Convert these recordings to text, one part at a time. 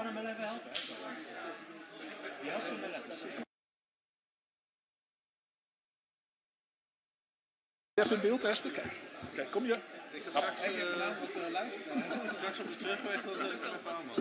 hem wel even helpen. Je helpt hem wel even. Even in beeld testen? Kijk, kom je. Ik ga straks vanavond luisteren. Straks op de terugweg dan zet ik er even aan, man.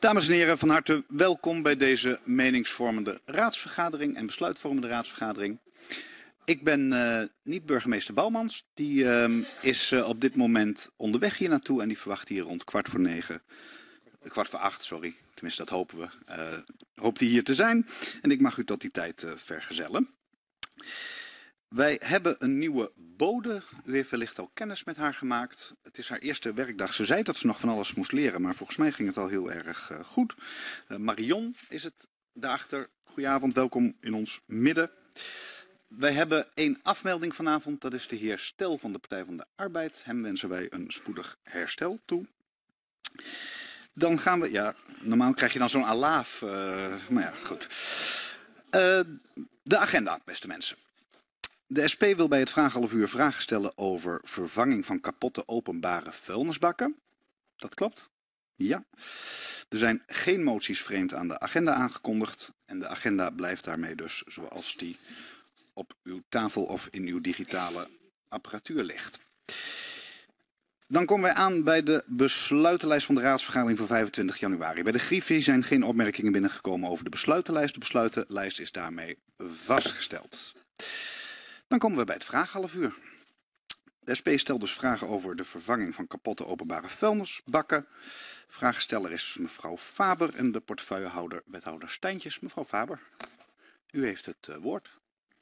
Dames en heren, van harte welkom bij deze meningsvormende raadsvergadering en besluitvormende raadsvergadering. Ik ben niet burgemeester Bouwmans, die is op dit moment onderweg hier naartoe en die verwacht hier rond 7:15, sorry, tenminste dat hopen we, hoopt hij hier te zijn. En ik mag u tot die tijd vergezellen. Wij hebben een nieuwe bode. U heeft wellicht al kennis met haar gemaakt. Het is haar eerste werkdag. Ze zei dat ze nog van alles moest leren, maar volgens mij ging het al heel erg goed. Marion is het daarachter. Goedenavond, welkom in ons midden. Wij hebben 1 afmelding vanavond. Dat is de heer Stel van de Partij van de Arbeid. Hem wensen wij een spoedig herstel toe. Dan gaan we, ja, normaal krijg je dan zo'n alaaf, maar ja, goed. De agenda, beste mensen. De SP wil bij het vragenhalfuur vragen stellen over vervanging van kapotte openbare vuilnisbakken. Dat klopt? Ja. Er zijn geen moties vreemd aan de agenda aangekondigd. En de agenda blijft daarmee dus zoals die op uw tafel of in uw digitale apparatuur ligt. Dan komen wij aan bij de besluitenlijst van de raadsvergadering van 25 januari. Bij de Griffie zijn geen opmerkingen binnengekomen over de besluitenlijst. De besluitenlijst is daarmee vastgesteld. Dan komen we bij het vragenhalfuur. De SP stelt dus vragen over de vervanging van kapotte openbare vuilnisbakken. Vraagsteller is mevrouw Faber en de portefeuillehouder, wethouder Stijntjes. Mevrouw Faber, u heeft het woord.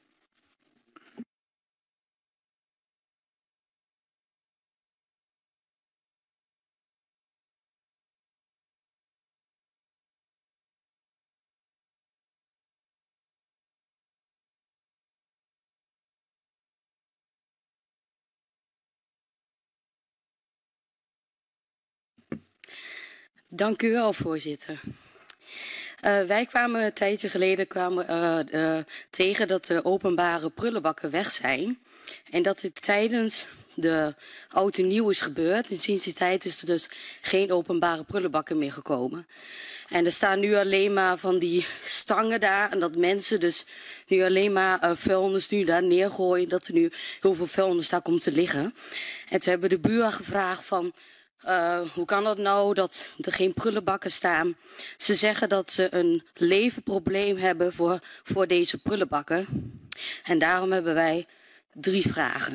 Dank u wel, voorzitter. Wij kwamen een tijdje geleden tegen dat de openbare prullenbakken weg zijn. En dat dit tijdens de oud en nieuw is gebeurd. En sinds die tijd is er dus geen openbare prullenbakken meer gekomen. En er staan nu alleen maar van die stangen daar. En dat mensen dus nu alleen maar vuilnis nu daar neergooien. Dat er nu heel veel vuilnis daar komt te liggen. En toen hebben de buren gevraagd van... hoe kan dat nou dat er geen prullenbakken staan? Ze zeggen dat ze een levenprobleem hebben voor deze prullenbakken. En daarom hebben wij 3 vragen.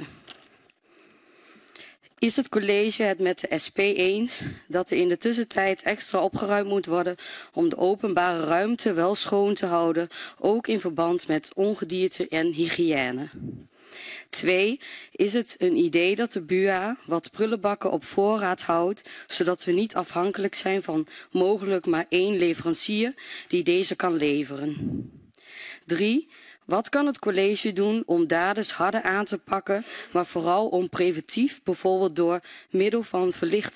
Is het college het met de SP eens dat er in de tussentijd extra opgeruimd moet worden om de openbare ruimte wel schoon te houden, ook in verband met ongedierte en hygiëne? 2. Is het een idee dat de BUA wat prullenbakken op voorraad houdt, zodat we niet afhankelijk zijn van mogelijk maar 1 leverancier die deze kan leveren? 3. Wat kan het college doen om daders harder aan te pakken, maar vooral om preventief, bijvoorbeeld door middel van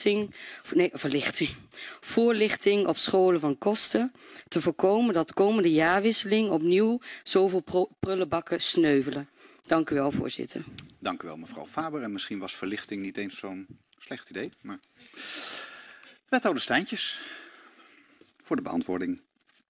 voorlichting op scholen van kosten, te voorkomen dat komende jaarwisseling opnieuw zoveel prullenbakken sneuvelen? Dank u wel, voorzitter. Dank u wel, mevrouw Faber. En misschien was verlichting niet eens zo'n slecht idee. Maar... Wethouder Stijntjes, voor de beantwoording.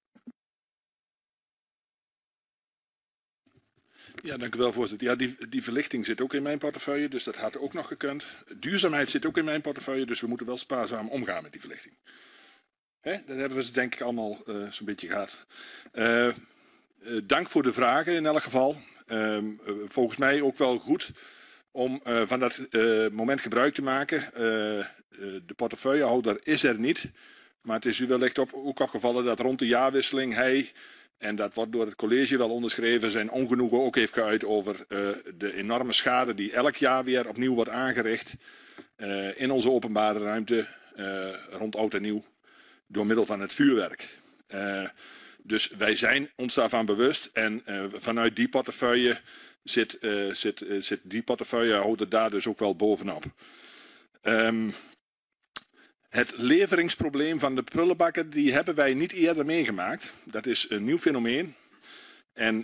Ja, dank u wel, voorzitter. Ja, die verlichting zit ook in mijn portefeuille, dus dat had ook nog gekund. Duurzaamheid zit ook in mijn portefeuille, dus we moeten wel spaarzaam omgaan met die verlichting. Dat hebben we denk ik allemaal zo'n beetje gehad. Dank voor de vragen in elk geval. Volgens mij ook wel goed om van dat moment gebruik te maken. De portefeuillehouder is er niet, maar het is u wellicht ook opgevallen dat rond de jaarwisseling hij, en dat wordt door het college wel onderschreven, zijn ongenoegen ook heeft geuit over de enorme schade die elk jaar weer opnieuw wordt aangericht in onze openbare ruimte rond oud en nieuw door middel van het vuurwerk. Dus wij zijn ons daarvan bewust en vanuit die portefeuille zit die portefeuillehouder daar dus ook wel bovenop. Het leveringsprobleem van de prullenbakken die hebben wij niet eerder meegemaakt. Dat is een nieuw fenomeen. En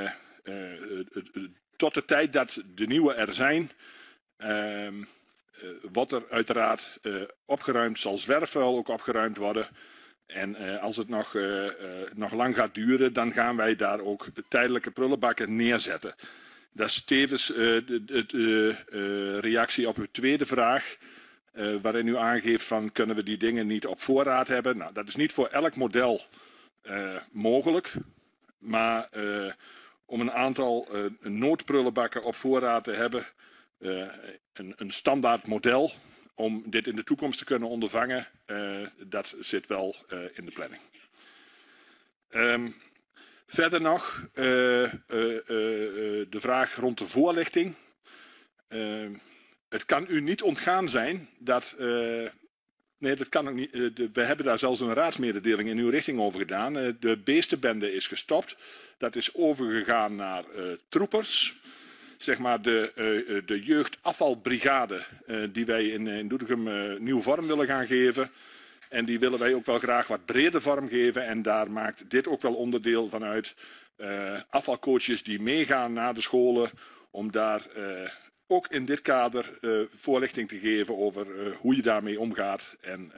tot de tijd dat de nieuwe er zijn, wordt er uiteraard opgeruimd, zal zwerfvuil ook opgeruimd worden. En als het nog lang gaat duren, dan gaan wij daar ook tijdelijke prullenbakken neerzetten. Dat is tevens de reactie op uw tweede vraag. waarin u aangeeft van kunnen we die dingen niet op voorraad hebben. Nou, dat is niet voor elk model mogelijk. Maar om een aantal noodprullenbakken op voorraad te hebben, een standaard model om dit in de toekomst te kunnen ondervangen, dat zit wel in de planning. Verder nog de vraag rond de voorlichting. Het kan u niet ontgaan zijn dat... nee, dat kan ook niet. We hebben daar zelfs een raadsmededeling in uw richting over gedaan. De beestenbende is gestopt. Dat is overgegaan naar troepers. Zeg maar de jeugdafvalbrigade die wij in Doetinchem nieuw vorm willen gaan geven. En die willen wij ook wel graag wat breder vorm geven. En daar maakt dit ook wel onderdeel van uit. Afvalcoaches die meegaan naar de scholen om daar ook in dit kader voorlichting te geven over hoe je daarmee omgaat. En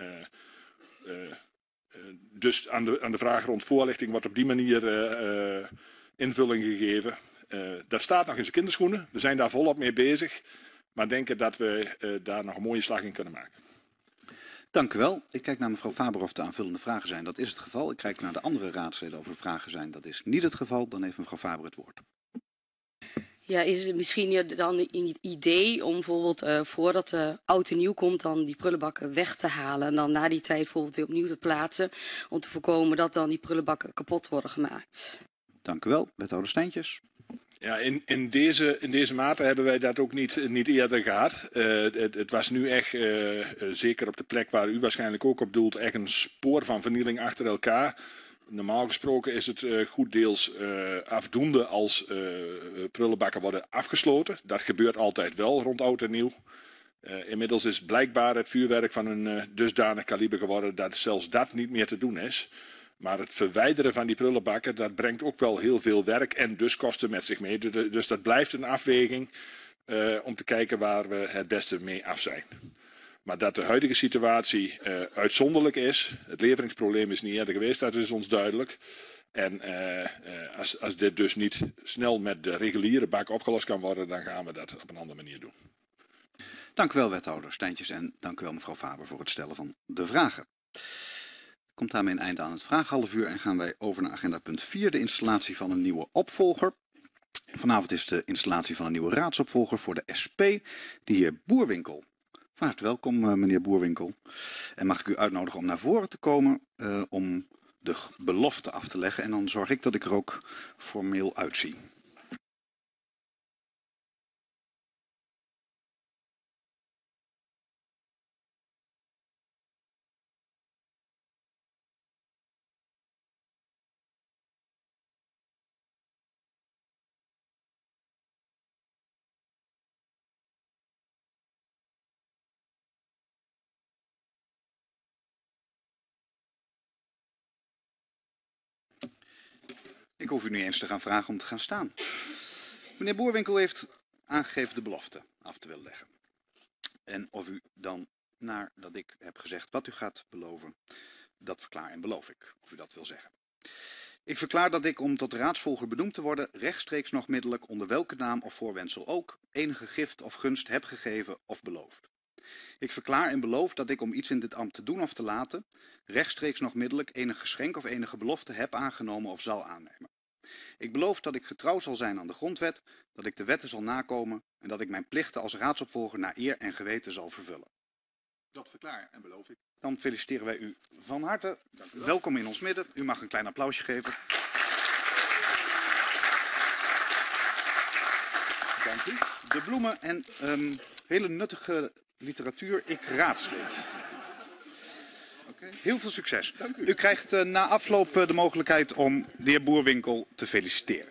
dus aan de vraag rond voorlichting wordt op die manier invulling gegeven. Dat staat nog in zijn kinderschoenen. We zijn daar volop mee bezig. Maar denken dat we daar nog een mooie slag in kunnen maken. Dank u wel. Ik kijk naar mevrouw Faber of er aanvullende vragen zijn. Dat is het geval. Ik kijk naar de andere raadsleden of er vragen zijn. Dat is niet het geval. Dan heeft mevrouw Faber het woord. Ja, is het misschien dan een idee om bijvoorbeeld voordat de oud en nieuw komt, dan die prullenbakken weg te halen en dan na die tijd bijvoorbeeld weer opnieuw te plaatsen, om te voorkomen dat dan die prullenbakken kapot worden gemaakt? Dank u wel. Wethouder Steintjes. Ja, in deze mate hebben wij dat ook niet eerder gehad. Het was nu echt, zeker op de plek waar u waarschijnlijk ook op doelt, echt een spoor van vernieling achter elkaar. Normaal gesproken is het goed deels afdoende als prullenbakken worden afgesloten. Dat gebeurt altijd wel rond oud en nieuw. Inmiddels is blijkbaar het vuurwerk van een dusdanig kaliber geworden dat zelfs dat niet meer te doen is. Maar het verwijderen van die prullenbakken, dat brengt ook wel heel veel werk en dus kosten met zich mee. Dus dat blijft een afweging om te kijken waar we het beste mee af zijn. Maar dat de huidige situatie uitzonderlijk is, het leveringsprobleem is niet eerder geweest, dat is ons duidelijk. En als dit dus niet snel met de reguliere bak opgelost kan worden, dan gaan we dat op een andere manier doen. Dank u wel, wethouder Steintjes. En dank u wel, mevrouw Faber, voor het stellen van de vragen. Komt daarmee een eind aan het vraaghalfuur en gaan wij over naar agenda punt 4, de installatie van een nieuwe opvolger. Vanavond is de installatie van een nieuwe raadsopvolger voor de SP, de heer Boerwinkel. Van harte welkom, meneer Boerwinkel. En mag ik u uitnodigen om naar voren te komen om de belofte af te leggen. En dan zorg ik dat ik er ook formeel uitzie. Ik hoef u niet eens te gaan vragen om te gaan staan. Meneer Boerwinkel heeft aangegeven de belofte af te willen leggen. En of u dan, nadat ik heb gezegd wat u gaat beloven, dat verklaar en beloof ik. Of u dat wil zeggen. Ik verklaar dat ik, om tot raadsvolger benoemd te worden, rechtstreeks nog middelijk, onder welke naam of voorwendsel ook, enige gift of gunst heb gegeven of beloofd. Ik verklaar en beloof dat ik, om iets in dit ambt te doen of te laten, rechtstreeks nog middelijk enig geschenk of enige belofte heb aangenomen of zal aannemen. Ik beloof dat ik getrouw zal zijn aan de grondwet, dat ik de wetten zal nakomen en dat ik mijn plichten als raadsopvolger naar eer en geweten zal vervullen. Dat verklaar en beloof ik. Dan feliciteren wij u van harte. Welkom in ons midden. U mag een klein applausje geven. Dank u. De bloemen en hele nuttige literatuur. Ik raadslid. Heel veel succes. Dank u. U krijgt na afloop de mogelijkheid om de heer Boerwinkel te feliciteren.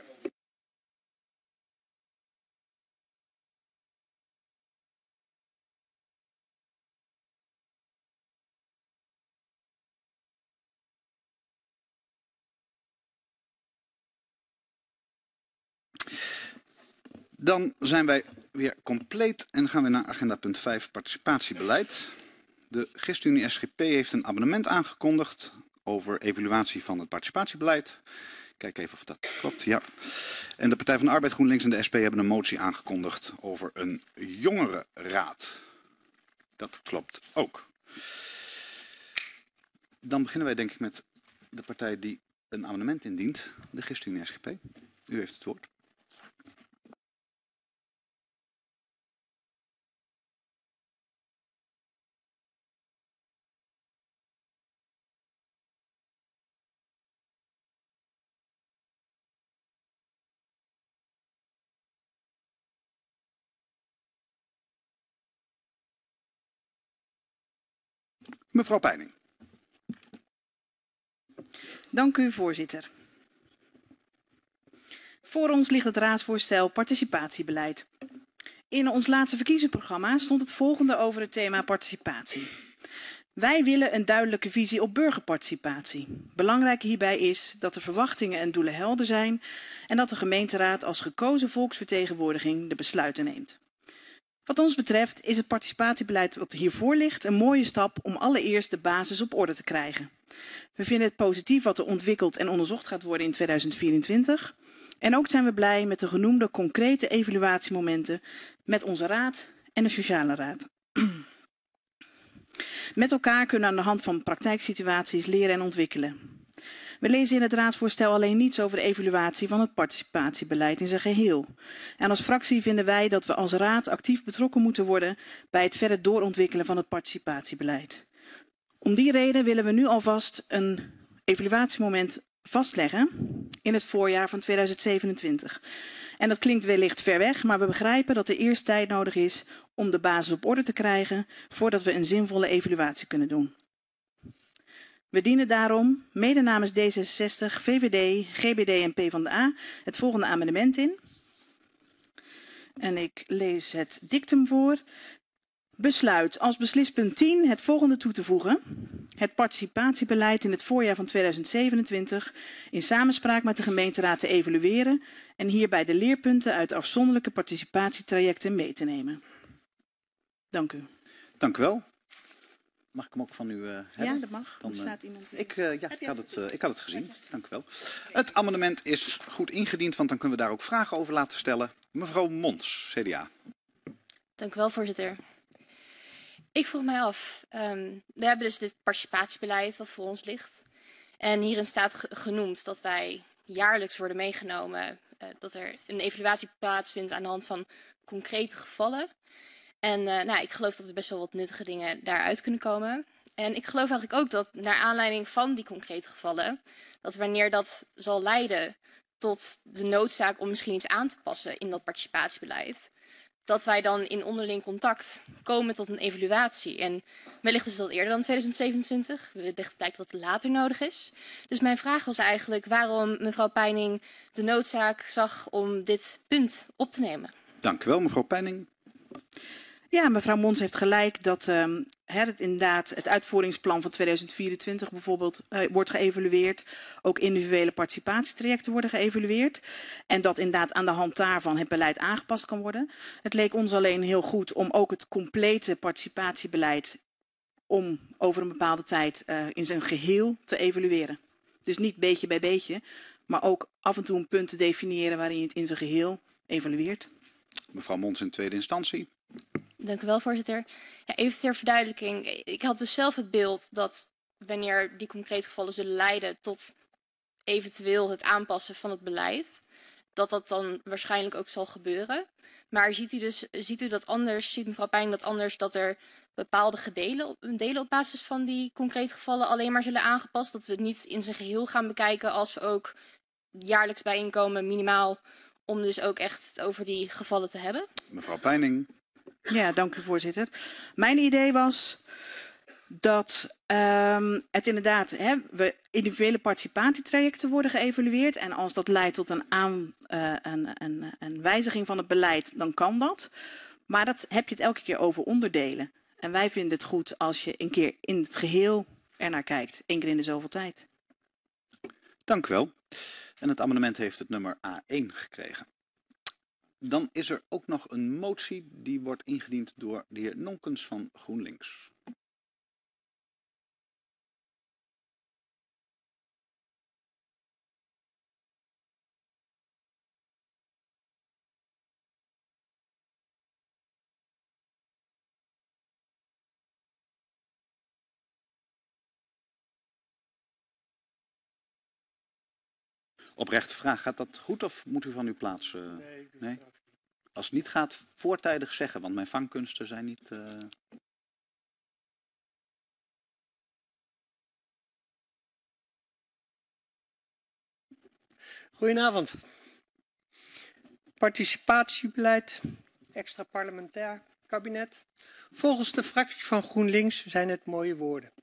Dan zijn wij weer compleet en gaan we naar agenda punt 5, participatiebeleid. De ChristenUnie SGP heeft een abonnement aangekondigd over evaluatie van het participatiebeleid. Kijk even of dat klopt. Ja. En de Partij van de Arbeid, GroenLinks en de SP hebben een motie aangekondigd over een jongerenraad. Dat klopt ook. Dan beginnen wij denk ik met de partij die een amendement indient, de ChristenUnie SGP. U heeft het woord. Mevrouw Peining. Dank u, voorzitter. Voor ons ligt het raadsvoorstel participatiebeleid. In ons laatste verkiezingsprogramma stond het volgende over het thema participatie. Wij willen een duidelijke visie op burgerparticipatie. Belangrijk hierbij is dat de verwachtingen en doelen helder zijn en dat de gemeenteraad als gekozen volksvertegenwoordiging de besluiten neemt. Wat ons betreft is het participatiebeleid wat hiervoor ligt een mooie stap om allereerst de basis op orde te krijgen. We vinden het positief wat er ontwikkeld en onderzocht gaat worden in 2024. En ook zijn we blij met de genoemde concrete evaluatiemomenten met onze raad en de sociale raad. Met elkaar kunnen we aan de hand van praktijksituaties leren en ontwikkelen. We lezen in het raadsvoorstel alleen niets over de evaluatie van het participatiebeleid in zijn geheel. En als fractie vinden wij dat we als raad actief betrokken moeten worden bij het verder doorontwikkelen van het participatiebeleid. Om die reden willen we nu alvast een evaluatiemoment vastleggen in het voorjaar van 2027. En dat klinkt wellicht ver weg, maar we begrijpen dat er eerst tijd nodig is om de basis op orde te krijgen voordat we een zinvolle evaluatie kunnen doen. We dienen daarom, mede namens D66, VVD, GBD en PvdA, het volgende amendement in. En ik lees het dictum voor. Besluit als beslispunt 10 het volgende toe te voegen. Het participatiebeleid in het voorjaar van 2027 in samenspraak met de gemeenteraad te evalueren en hierbij de leerpunten uit afzonderlijke participatietrajecten mee te nemen. Dank u. Dank u wel. Mag ik hem ook van u hebben? Ja, dat mag. Dan, Er staat iemand. ik had het gezien. Dank u wel. Het amendement is goed ingediend, want dan kunnen we daar ook vragen over laten stellen. Mevrouw Mons, CDA. Dank u wel, voorzitter. Ik vroeg mij af, we hebben dus dit participatiebeleid wat voor ons ligt. En hierin staat genoemd dat wij jaarlijks worden meegenomen, dat er een evaluatie plaatsvindt aan de hand van concrete gevallen. En ik geloof dat er best wel wat nuttige dingen daaruit kunnen komen. En ik geloof eigenlijk ook dat naar aanleiding van die concrete gevallen, dat wanneer dat zal leiden tot de noodzaak om misschien iets aan te passen in dat participatiebeleid, dat wij dan in onderling contact komen tot een evaluatie. En wellicht is dat eerder dan 2027. Wellicht blijkt dat het later nodig is. Dus mijn vraag was eigenlijk waarom mevrouw Peining de noodzaak zag om dit punt op te nemen. Dank u wel, mevrouw Peining. Ja, mevrouw Mons heeft gelijk dat het uitvoeringsplan van 2024 bijvoorbeeld wordt geëvalueerd. Ook individuele participatietrajecten worden geëvalueerd. En dat inderdaad aan de hand daarvan het beleid aangepast kan worden. Het leek ons alleen heel goed om ook het complete participatiebeleid om over een bepaalde tijd in zijn geheel te evalueren. Dus niet beetje bij beetje, maar ook af en toe een punt te definiëren waarin je het in zijn geheel evalueert. Mevrouw Mons in tweede instantie. Dank u wel, voorzitter. Ja, even ter verduidelijking. Ik had dus zelf het beeld dat wanneer die concrete gevallen zullen leiden tot eventueel het aanpassen van het beleid, dat dat dan waarschijnlijk ook zal gebeuren. Maar ziet u dat anders, ziet mevrouw Peining dat anders, dat er bepaalde delen op basis van die concrete gevallen alleen maar zullen aangepast, dat we het niet in zijn geheel gaan bekijken als we ook jaarlijks bijeenkomen minimaal, om dus ook echt het over die gevallen te hebben? Mevrouw Peining. Ja, dank u, voorzitter. Mijn idee was dat het inderdaad, we individuele participatietrajecten worden geëvalueerd. En als dat leidt tot een wijziging van het beleid, dan kan dat. Maar dat heb je het elke keer over onderdelen. En wij vinden het goed als je een keer in het geheel ernaar kijkt. 1 keer in de zoveel tijd. Dank u wel. En het amendement heeft het nummer A1 gekregen. Dan is er ook nog een motie die wordt ingediend door de heer Nonkens van GroenLinks. Oprechte vraag, gaat dat goed of moet u van uw plaats? Nee? Als het niet gaat, voortijdig zeggen, want mijn vangkunsten zijn niet... Goedenavond. Participatiebeleid, extra parlementair kabinet. Volgens de fractie van GroenLinks zijn het mooie woorden.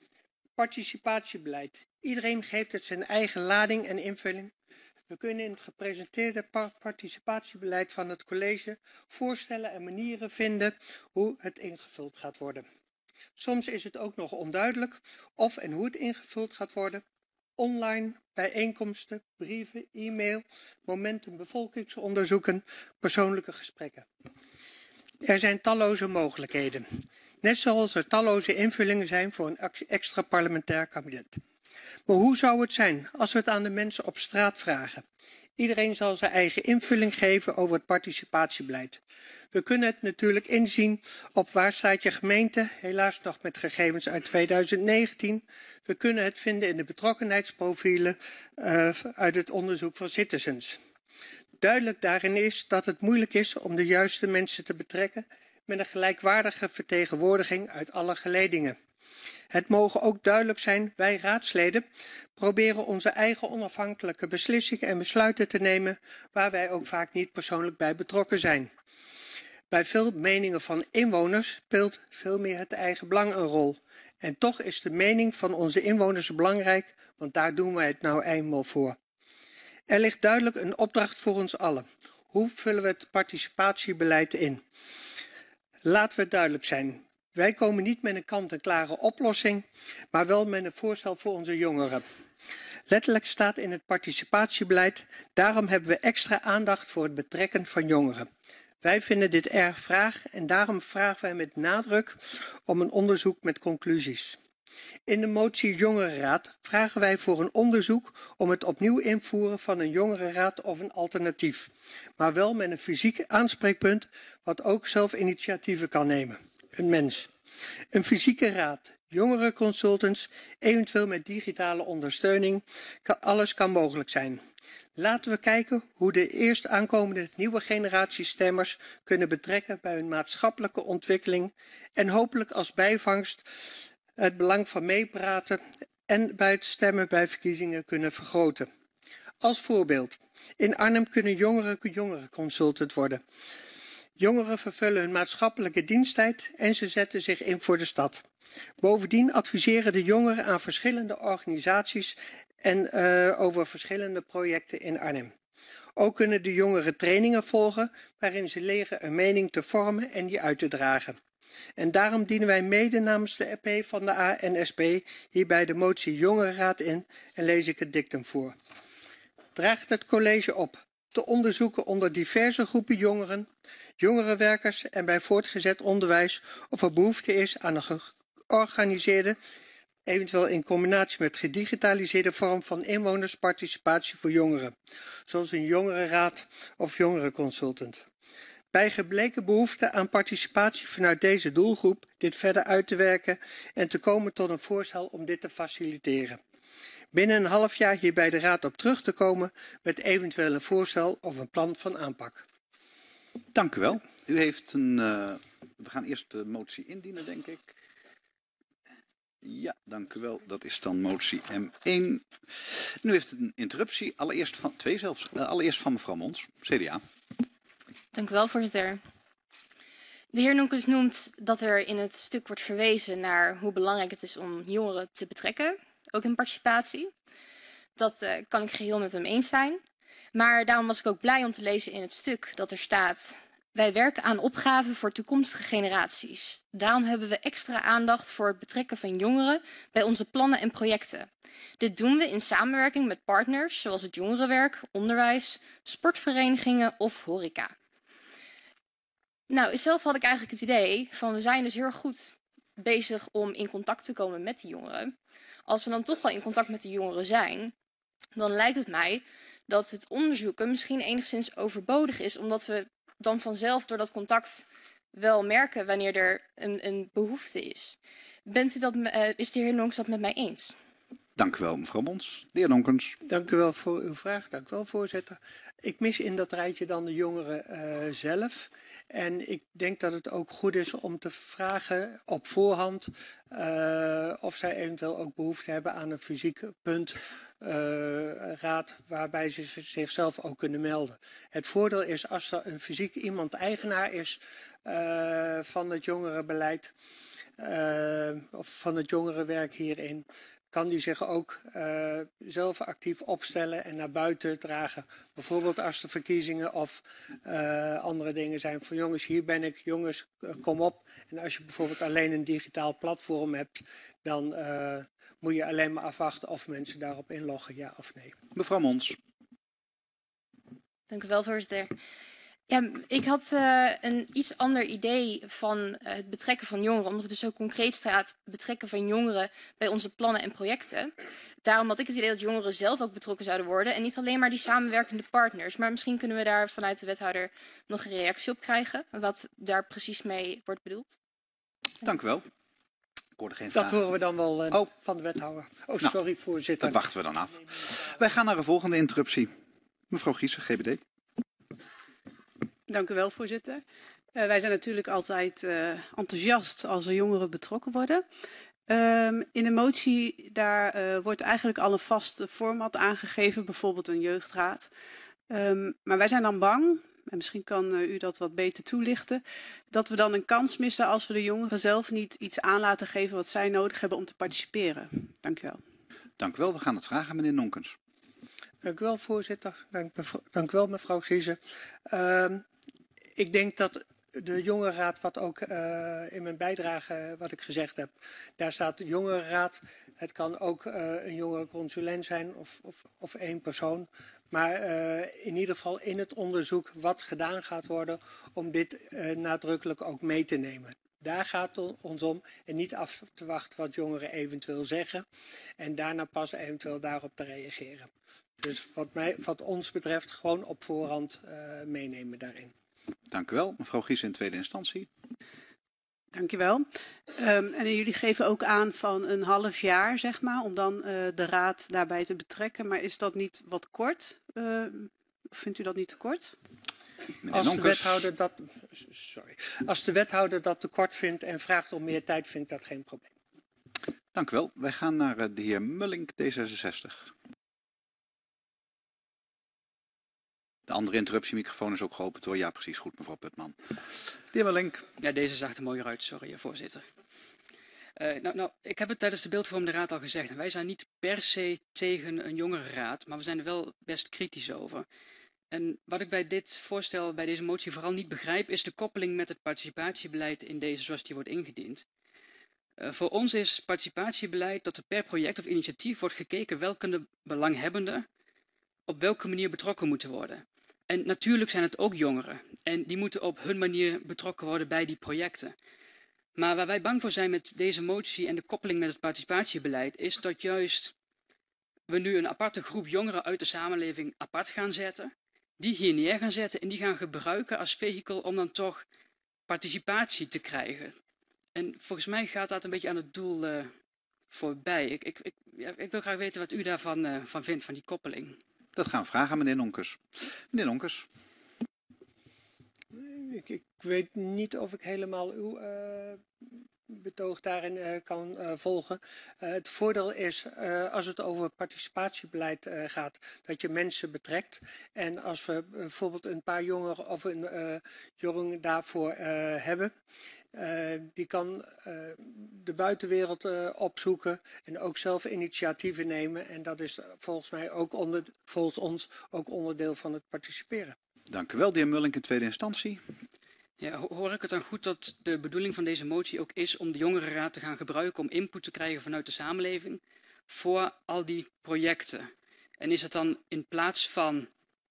Participatiebeleid. Iedereen geeft het zijn eigen lading en invulling. We kunnen in het gepresenteerde participatiebeleid van het college voorstellen en manieren vinden hoe het ingevuld gaat worden. Soms is het ook nog onduidelijk of en hoe het ingevuld gaat worden. Online, bijeenkomsten, brieven, e-mail, momenten bevolkingsonderzoeken, persoonlijke gesprekken. Er zijn talloze mogelijkheden. Net zoals er talloze invullingen zijn voor een extra parlementair kabinet. Maar hoe zou het zijn als we het aan de mensen op straat vragen? Iedereen zal zijn eigen invulling geven over het participatiebeleid. We kunnen het natuurlijk inzien op Waar staat je gemeente, helaas nog met gegevens uit 2019. We kunnen het vinden in de betrokkenheidsprofielen uit het onderzoek van Citizens. Duidelijk daarin is dat het moeilijk is om de juiste mensen te betrekken met een gelijkwaardige vertegenwoordiging uit alle geledingen. Het mogen ook duidelijk zijn, wij raadsleden proberen onze eigen onafhankelijke beslissingen en besluiten te nemen waar wij ook vaak niet persoonlijk bij betrokken zijn. Bij veel meningen van inwoners speelt veel meer het eigen belang een rol. En toch is de mening van onze inwoners belangrijk, want daar doen wij het nou eenmaal voor. Er ligt duidelijk een opdracht voor ons allen. Hoe vullen we het participatiebeleid in? Laten we duidelijk zijn. Wij komen niet met een kant-en-klare oplossing, maar wel met een voorstel voor onze jongeren. Letterlijk staat in het participatiebeleid, daarom hebben we extra aandacht voor het betrekken van jongeren. Wij vinden dit erg vraag en daarom vragen wij met nadruk om een onderzoek met conclusies. In de motie Jongerenraad vragen wij voor een onderzoek om het opnieuw invoeren van een jongerenraad of een alternatief. Maar wel met een fysiek aanspreekpunt wat ook zelf initiatieven kan nemen. Een mens. Een fysieke raad, jongerenconsultants, eventueel met digitale ondersteuning. Alles kan mogelijk zijn. Laten we kijken hoe de eerst aankomende nieuwe generatie stemmers kunnen betrekken bij hun maatschappelijke ontwikkeling en hopelijk als bijvangst het belang van meepraten en bij het stemmen bij verkiezingen kunnen vergroten. Als voorbeeld, in Arnhem kunnen jongeren jongerenconsultant worden. Jongeren vervullen hun maatschappelijke diensttijd en ze zetten zich in voor de stad. Bovendien adviseren de jongeren aan verschillende organisaties en over verschillende projecten in Arnhem. Ook kunnen de jongeren trainingen volgen waarin ze leren een mening te vormen en die uit te dragen. En daarom dienen wij mede namens de EP van de ANSP hierbij de motie Jongerenraad in en lees ik het dictum voor. Draagt het college op te onderzoeken onder diverse groepen jongeren, jongerenwerkers en bij voortgezet onderwijs of er behoefte is aan een georganiseerde, eventueel in combinatie met gedigitaliseerde vorm van inwonersparticipatie voor jongeren, zoals een jongerenraad of jongerenconsultant. Bij gebleken behoefte aan participatie vanuit deze doelgroep dit verder uit te werken en te komen tot een voorstel om dit te faciliteren. Binnen een half jaar hier bij de Raad op terug te komen met eventueel een voorstel of een plan van aanpak. Dank u wel. U heeft een... we gaan eerst de motie indienen, denk ik. Ja, dank u wel. Dat is dan motie M1. Nu heeft een interruptie. Allereerst van... Twee zelfs. Allereerst van mevrouw Mons, CDA. Dank u wel, voorzitter. De heer Nonkes noemt dat er in het stuk wordt verwezen naar hoe belangrijk het is om jongeren te betrekken, ook in participatie. Dat kan ik geheel met hem eens zijn. Maar daarom was ik ook blij om te lezen in het stuk dat er staat: wij werken aan opgaven voor toekomstige generaties. Daarom hebben we extra aandacht voor het betrekken van jongeren bij onze plannen en projecten. Dit doen we in samenwerking met partners zoals het jongerenwerk, onderwijs, sportverenigingen of horeca. Nou, zelf had ik eigenlijk het idee van we zijn dus heel erg goed bezig om in contact te komen met die jongeren. Als we dan toch wel in contact met die jongeren zijn, dan lijkt het mij dat het onderzoeken misschien enigszins overbodig is, omdat we dan vanzelf door dat contact wel merken wanneer er een behoefte is. Is de heer Nonkes dat met mij eens? Dank u wel, mevrouw Mons. De heer Nonkens. Dank u wel voor uw vraag. Dank u wel, voorzitter. Ik mis in dat rijtje dan de jongeren zelf. En ik denk dat het ook goed is om te vragen op voorhand of zij eventueel ook behoefte hebben aan een fysiek puntraad waarbij ze zichzelf ook kunnen melden. Het voordeel is als er een fysiek iemand eigenaar is van het jongerenbeleid of van het jongerenwerk hierin, kan die zich ook zelf actief opstellen en naar buiten dragen. Bijvoorbeeld als er verkiezingen of andere dingen zijn van jongens, hier ben ik, jongens, kom op. En als je bijvoorbeeld alleen een digitaal platform hebt, dan moet je alleen maar afwachten of mensen daarop inloggen, ja of nee. Mevrouw Mons. Dank u wel, voorzitter. Ja, ik had een iets ander idee van het betrekken van jongeren, omdat het dus zo concreet staat, betrekken van jongeren bij onze plannen en projecten. Daarom had ik het idee dat jongeren zelf ook betrokken zouden worden en niet alleen maar die samenwerkende partners. Maar misschien kunnen we daar vanuit de wethouder nog een reactie op krijgen, wat daar precies mee wordt bedoeld. Dank u wel. Ik hoorde geen Dat vragen. horen we dan wel van de wethouder. Oh, sorry, voorzitter. Dat wachten we dan af. Wij gaan naar de volgende interruptie. Mevrouw Giesen, GBD. Dank u wel, voorzitter. Wij zijn natuurlijk altijd enthousiast als er jongeren betrokken worden. In de motie daar wordt eigenlijk al een vast format aangegeven, bijvoorbeeld een jeugdraad. Maar wij zijn dan bang, en misschien kan u dat wat beter toelichten, dat we dan een kans missen als we de jongeren zelf niet iets aan laten geven wat zij nodig hebben om te participeren. Dank u wel. Dank u wel. We gaan het vragen, meneer Nonkens. Dank u wel, voorzitter. Dank u wel, mevrouw Giesen. Ik denk dat de jongerenraad, wat ook in mijn bijdrage wat ik gezegd heb, daar staat de jongerenraad. Het kan ook een jongerenconsulent zijn of één persoon. Maar in ieder geval in het onderzoek wat gedaan gaat worden om dit nadrukkelijk ook mee te nemen. Daar gaat het ons om en niet af te wachten wat jongeren eventueel zeggen en daarna pas eventueel daarop te reageren. Dus wat ons betreft gewoon op voorhand meenemen daarin. Dank u wel. Mevrouw Giesen in tweede instantie. Dank u wel. En jullie geven ook aan van een half jaar, zeg maar, om dan de raad daarbij te betrekken. Maar is dat niet wat kort? Vindt u dat niet te kort? Als de wethouder dat te kort vindt en vraagt om meer tijd, vind ik dat geen probleem. Dank u wel. Wij gaan naar de heer Mullink, D66. De andere interruptiemicrofoon is ook geopend hoor. Ja, precies. Goed, mevrouw Putman. De heer Mullink. Ja, deze zag er mooier uit. Sorry, voorzitter. Ik heb het tijdens de beeldvormende raad al gezegd. En wij zijn niet per se tegen een jongerenraad, maar we zijn er wel best kritisch over. En wat ik bij dit voorstel, bij deze motie vooral niet begrijp, is de koppeling met het participatiebeleid in deze zoals die wordt ingediend. Voor ons is participatiebeleid dat er per project of initiatief wordt gekeken welke belanghebbenden op welke manier betrokken moeten worden. En natuurlijk zijn het ook jongeren en die moeten op hun manier betrokken worden bij die projecten. Maar waar wij bang voor zijn met deze motie en de koppeling met het participatiebeleid is dat juist we nu een aparte groep jongeren uit de samenleving apart gaan zetten, die hier neer gaan zetten en die gaan gebruiken als vehikel om dan toch participatie te krijgen. En volgens mij gaat dat een beetje aan het doel voorbij. Ik wil graag weten wat u daarvan van vindt, van die koppeling. Dat gaan we vragen aan meneer Nonkers. Meneer Nonkers. Ik weet niet of ik helemaal uw betoog daarin kan volgen. Het voordeel is, als het over participatiebeleid gaat, dat je mensen betrekt. En als we bijvoorbeeld een paar jongeren of een jongen daarvoor hebben, die kan de buitenwereld opzoeken en ook zelf initiatieven nemen. En dat is volgens mij ook volgens ons ook onderdeel van het participeren. Dank u wel, de heer Mullink in tweede instantie. Ja, hoor ik het dan goed dat de bedoeling van deze motie ook is om de jongerenraad te gaan gebruiken om input te krijgen vanuit de samenleving voor al die projecten? En is het dan in plaats van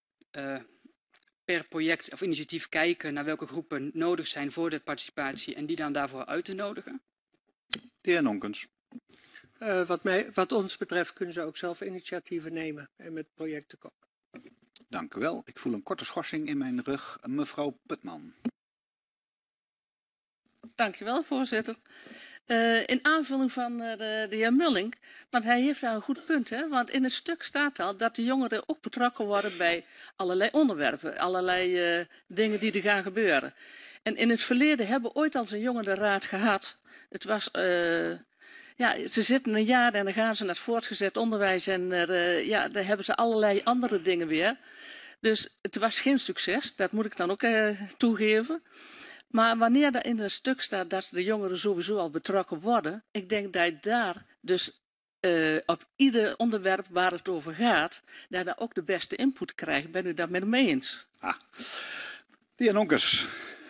per project of initiatief kijken naar welke groepen nodig zijn voor de participatie en die dan daarvoor uit te nodigen? De heer Nonkens. Wat ons betreft kunnen ze ook zelf initiatieven nemen en met projecten komen. Dank u wel. Ik voel een korte schorsing in mijn rug. Mevrouw Putman. Dank u wel, voorzitter. In aanvulling van de heer Mullink, want hij heeft daar een goed punt. Hè? Want in het stuk staat al dat de jongeren ook betrokken worden bij allerlei onderwerpen, allerlei dingen die er gaan gebeuren. En in het verleden hebben we ooit al een jongerenraad gehad. Het was, ja, ze zitten een jaar en dan gaan ze naar het voortgezet onderwijs en ja, daar hebben ze allerlei andere dingen weer. Dus het was geen succes, dat moet ik dan ook toegeven. Maar wanneer er in een stuk staat dat de jongeren sowieso al betrokken worden, ik denk dat je daar dus op ieder onderwerp waar het over gaat, dat je ook de beste input krijgt. Ben u dat met me eens? Ah. De heer Nonkes.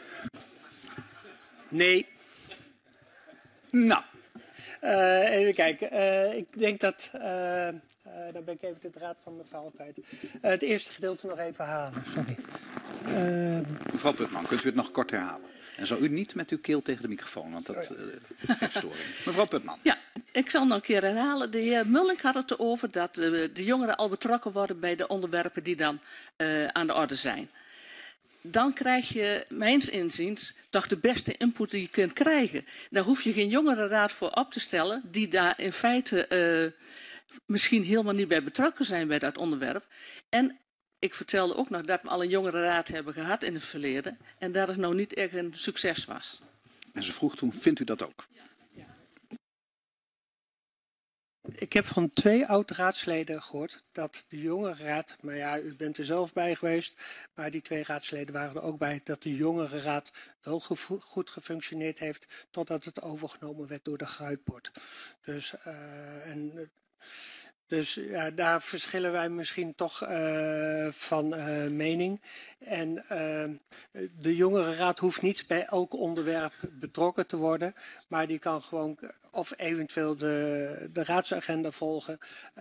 Nee. Nou. Even kijken. Ik denk dat... dan ben ik even de draad van mevrouw kwijt. Het eerste gedeelte nog even halen. Sorry. Mevrouw Putman, kunt u het nog kort herhalen? En zou u niet met uw keel tegen de microfoon, want dat geeft storing. Mevrouw Putman. Ja, ik zal nog een keer herhalen. De heer Mullink had het erover dat de jongeren al betrokken worden bij de onderwerpen die dan aan de orde zijn. Dan krijg je, mijns inziens, toch de beste input die je kunt krijgen. Daar hoef je geen jongerenraad voor op te stellen, die daar in feite misschien helemaal niet bij betrokken zijn bij dat onderwerp. En ik vertelde ook nog dat we al een jongerenraad hebben gehad in het verleden en dat het nou niet echt een succes was. En ze vroeg toen, vindt u dat ook? Ik heb van 2 oud-raadsleden gehoord dat de jongerenraad, maar ja, u bent er zelf bij geweest, maar die 2 raadsleden waren er ook bij, dat de jongerenraad wel goed gefunctioneerd heeft totdat het overgenomen werd door de Gruitpoort. Dus ja, daar verschillen wij misschien toch van mening. En de jongerenraad hoeft niet bij elk onderwerp betrokken te worden, maar die kan gewoon of eventueel de raadsagenda volgen.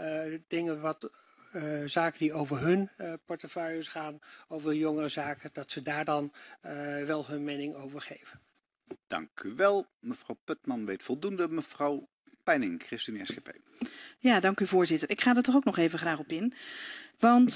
Zaken die over hun portefeuilles gaan, over jongerenzaken, dat ze daar dan wel hun mening over geven. Dank u wel. Mevrouw Putman weet voldoende. Mevrouw Peining, ChristenUnie SGP. Ja, dank u voorzitter. Ik ga er toch ook nog even graag op in. Want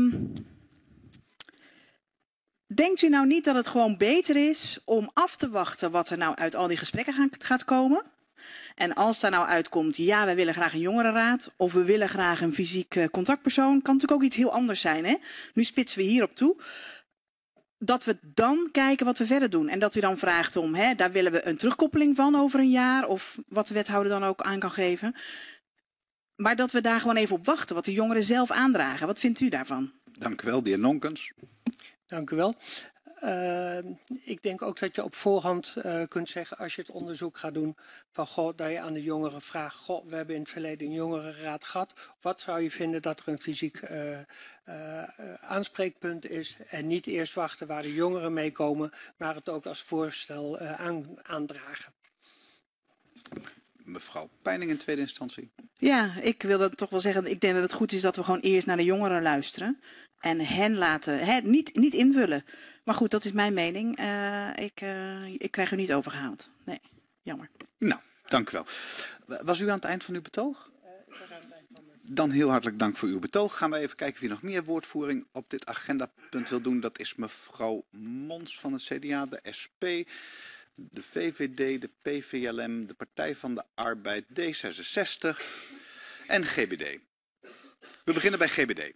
denkt u nou niet dat het gewoon beter is om af te wachten wat er nou uit al die gesprekken gaat komen? En als daar nou uitkomt, ja, wij willen graag een jongerenraad of we willen graag een fysiek contactpersoon, kan natuurlijk ook iets heel anders zijn. Hè? Nu spitsen we hierop toe. Dat we dan kijken wat we verder doen. En dat u dan vraagt om, daar willen we een terugkoppeling van over een jaar. Of wat de wethouder dan ook aan kan geven. Maar dat we daar gewoon even op wachten. Wat de jongeren zelf aandragen. Wat vindt u daarvan? Dank u wel, de heer Nonkens. Dank u wel. Ik denk ook dat je op voorhand kunt zeggen, als je het onderzoek gaat doen, van goh, dat je aan de jongeren vraagt, goh, we hebben in het verleden een jongerenraad gehad. Wat zou je vinden dat er een fysiek aanspreekpunt is? En niet eerst wachten waar de jongeren mee komen, maar het ook als voorstel aandragen. Mevrouw Peining in tweede instantie. Ja, ik wil dat toch wel zeggen. Ik denk dat het goed is dat we gewoon eerst naar de jongeren luisteren. En hen laten, niet invullen. Maar goed, dat is mijn mening. Ik krijg u niet overgehaald. Nee, jammer. Nou, dank u wel. Was u aan het eind van uw betoog? Dan heel hartelijk dank voor uw betoog. Gaan we even kijken wie nog meer woordvoering op dit agendapunt wil doen. Dat is mevrouw Mons van het CDA, de SP, de VVD, de PVLM, de Partij van de Arbeid, D66 en GBD. We beginnen bij GBD.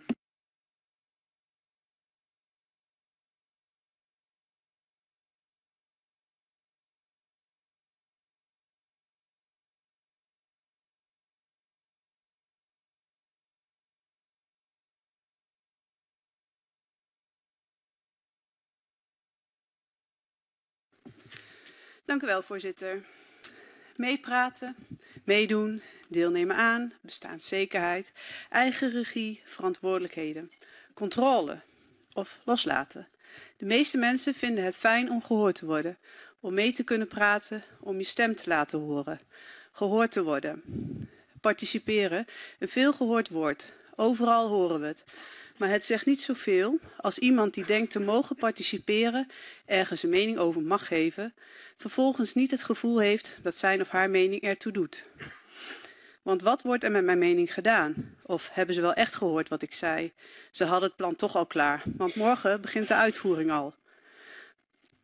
Dank u wel, voorzitter. Meepraten, meedoen, deelnemen aan, bestaanszekerheid, eigen regie, verantwoordelijkheden, controle of loslaten. De meeste mensen vinden het fijn om gehoord te worden, om mee te kunnen praten, om je stem te laten horen, gehoord te worden. Participeren, een veel gehoord woord. Overal horen we het. Maar het zegt niet zoveel als iemand die denkt te mogen participeren, ergens een mening over mag geven, vervolgens niet het gevoel heeft dat zijn of haar mening ertoe doet. Want wat wordt er met mijn mening gedaan? Of hebben ze wel echt gehoord wat ik zei? Ze hadden het plan toch al klaar, want morgen begint de uitvoering al.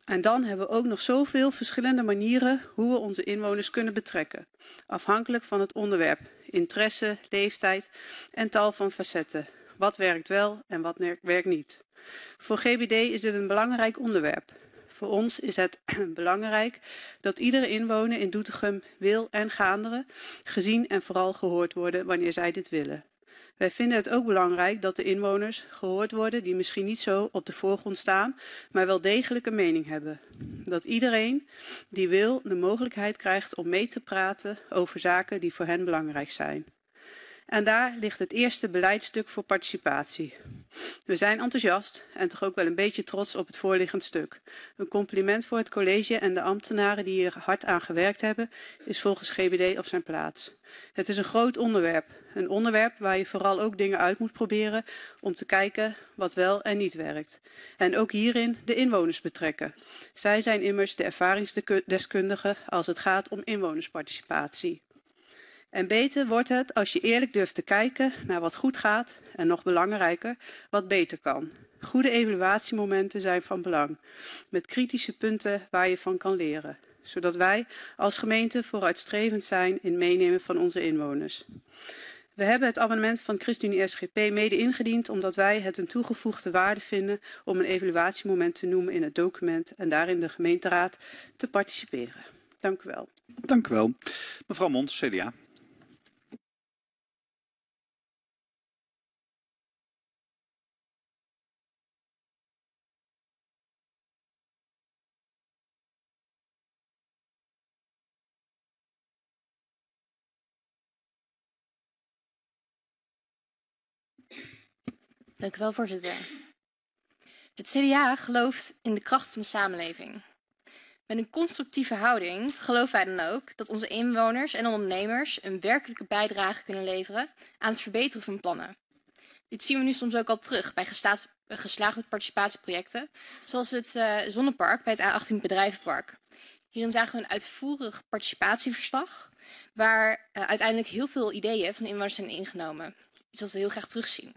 En dan hebben we ook nog zoveel verschillende manieren hoe we onze inwoners kunnen betrekken. Afhankelijk van het onderwerp, interesse, leeftijd en tal van facetten. Wat werkt wel en wat werkt niet. Voor GBD is dit een belangrijk onderwerp. Voor ons is het belangrijk dat iedere inwoner in Doetinchem, Wil en Gaanderen gezien en vooral gehoord worden wanneer zij dit willen. Wij vinden het ook belangrijk dat de inwoners gehoord worden die misschien niet zo op de voorgrond staan, maar wel degelijk een mening hebben. Dat iedereen die wil de mogelijkheid krijgt om mee te praten over zaken die voor hen belangrijk zijn. En daar ligt het eerste beleidstuk voor participatie. We zijn enthousiast en toch ook wel een beetje trots op het voorliggend stuk. Een compliment voor het college en de ambtenaren die hier hard aan gewerkt hebben, is volgens GBD op zijn plaats. Het is een groot onderwerp. Een onderwerp waar je vooral ook dingen uit moet proberen om te kijken wat wel en niet werkt. En ook hierin de inwoners betrekken. Zij zijn immers de ervaringsdeskundigen als het gaat om inwonersparticipatie. En beter wordt het als je eerlijk durft te kijken naar wat goed gaat en nog belangrijker, wat beter kan. Goede evaluatiemomenten zijn van belang, met kritische punten waar je van kan leren. Zodat wij als gemeente vooruitstrevend zijn in meenemen van onze inwoners. We hebben het amendement van ChristenUnie SGP mede ingediend omdat wij het een toegevoegde waarde vinden om een evaluatiemoment te noemen in het document en daarin de gemeenteraad te participeren. Dank u wel. Dank u wel. Mevrouw Mons, CDA. Dank u wel, voorzitter. Het CDA gelooft in de kracht van de samenleving. Met een constructieve houding geloven wij dan ook dat onze inwoners en ondernemers een werkelijke bijdrage kunnen leveren aan het verbeteren van plannen. Dit zien we nu soms ook al terug bij geslaagde participatieprojecten, zoals het zonnepark bij het A18 Bedrijvenpark. Hierin zagen we een uitvoerig participatieverslag, waar uiteindelijk heel veel ideeën van de inwoners zijn ingenomen. Iets wat we heel graag terugzien.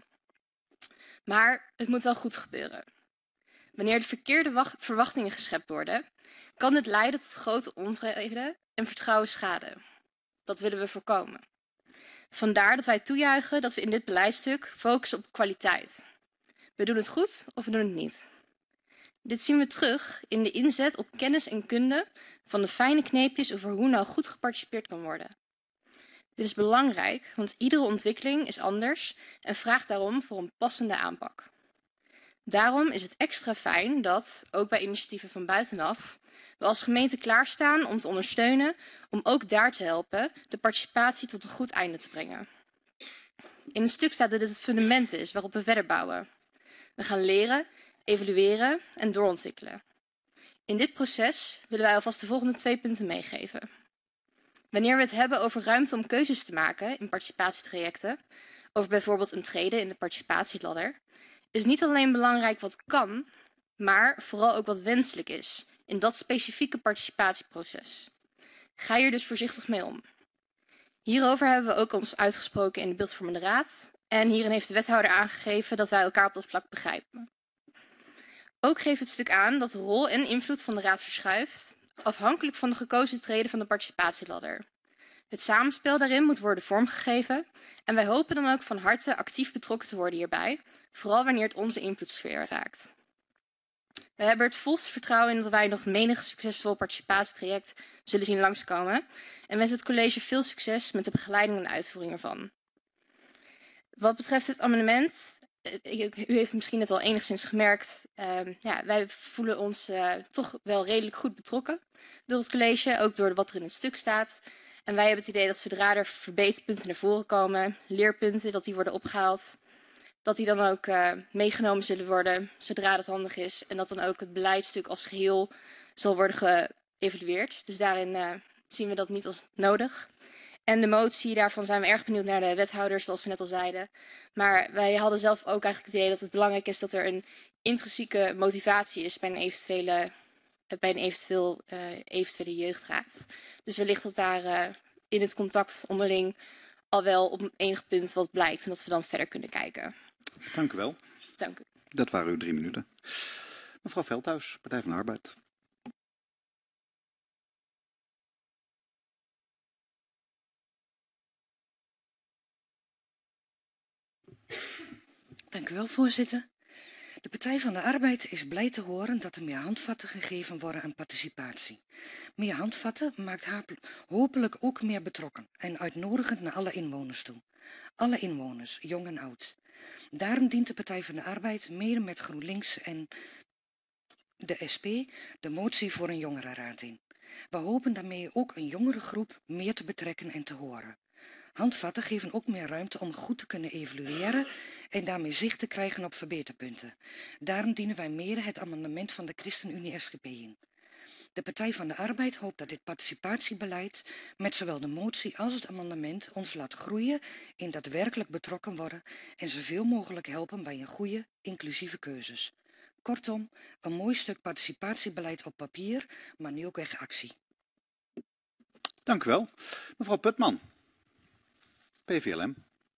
Maar het moet wel goed gebeuren. Wanneer de verkeerde verwachtingen geschept worden, kan dit leiden tot grote onvrede en vertrouwen schade. Dat willen we voorkomen. Vandaar dat wij toejuichen dat we in dit beleidstuk focussen op kwaliteit. We doen het goed of we doen het niet. Dit zien we terug in de inzet op kennis en kunde van de fijne kneepjes over hoe nou goed geparticipeerd kan worden. Dit is belangrijk, want iedere ontwikkeling is anders en vraagt daarom voor een passende aanpak. Daarom is het extra fijn dat, ook bij initiatieven van buitenaf, we als gemeente klaarstaan om te ondersteunen, om ook daar te helpen de participatie tot een goed einde te brengen. In het stuk staat dat dit het fundament is waarop we verder bouwen. We gaan leren, evalueren en doorontwikkelen. In dit proces willen wij alvast de volgende 2 punten meegeven. Wanneer we het hebben over ruimte om keuzes te maken in participatietrajecten, over bijvoorbeeld een trede in de participatieladder, is niet alleen belangrijk wat kan, maar vooral ook wat wenselijk is in dat specifieke participatieproces. Ga hier dus voorzichtig mee om. Hierover hebben we ook ons uitgesproken in de beeldvormende raad en hierin heeft de wethouder aangegeven dat wij elkaar op dat vlak begrijpen. Ook geeft het stuk aan dat de rol en invloed van de raad verschuift, afhankelijk van de gekozen treden van de participatieladder. Het samenspel daarin moet worden vormgegeven en wij hopen dan ook van harte actief betrokken te worden hierbij, vooral wanneer het onze invloedssfeer raakt. We hebben het volste vertrouwen in dat wij nog menig succesvol participatietraject zullen zien langskomen en wensen het college veel succes met de begeleiding en de uitvoering ervan. Wat betreft het amendement, u heeft misschien net al enigszins gemerkt, wij voelen ons toch wel redelijk goed betrokken door het college, ook door wat er in het stuk staat. En wij hebben het idee dat zodra er verbeterpunten naar voren komen, leerpunten, dat die worden opgehaald, dat die dan ook meegenomen zullen worden zodra dat handig is. En dat dan ook het beleidstuk als geheel zal worden geëvalueerd. Dus daarin zien we dat niet als nodig. En de motie, daarvan zijn we erg benieuwd naar de wethouders, zoals we net al zeiden. Maar wij hadden zelf ook eigenlijk het idee dat het belangrijk is dat er een intrinsieke motivatie is bij een eventuele jeugdraad. Dus wellicht dat daar in het contact onderling al wel op enig punt wat blijkt en dat we dan verder kunnen kijken. Dank u wel. Dank u. Dat waren uw 3 minuten. Mevrouw Veldhuis, Partij van de Arbeid. Dank u wel, voorzitter. De Partij van de Arbeid is blij te horen dat er meer handvatten gegeven worden aan participatie. Meer handvatten maakt hopelijk ook meer betrokken en uitnodigend naar alle inwoners toe. Alle inwoners, jong en oud. Daarom dient de Partij van de Arbeid mede met GroenLinks en de SP de motie voor een jongerenraad in. We hopen daarmee ook een jongere groep meer te betrekken en te horen. Handvatten geven ook meer ruimte om goed te kunnen evalueren en daarmee zicht te krijgen op verbeterpunten. Daarom dienen wij mede het amendement van de ChristenUnie-SGP in. De Partij van de Arbeid hoopt dat dit participatiebeleid met zowel de motie als het amendement ons laat groeien in daadwerkelijk betrokken worden en zoveel mogelijk helpen bij een goede, inclusieve keuzes. Kortom, een mooi stuk participatiebeleid op papier, maar nu ook echt actie. Dank u wel. Mevrouw Putman, PVLM.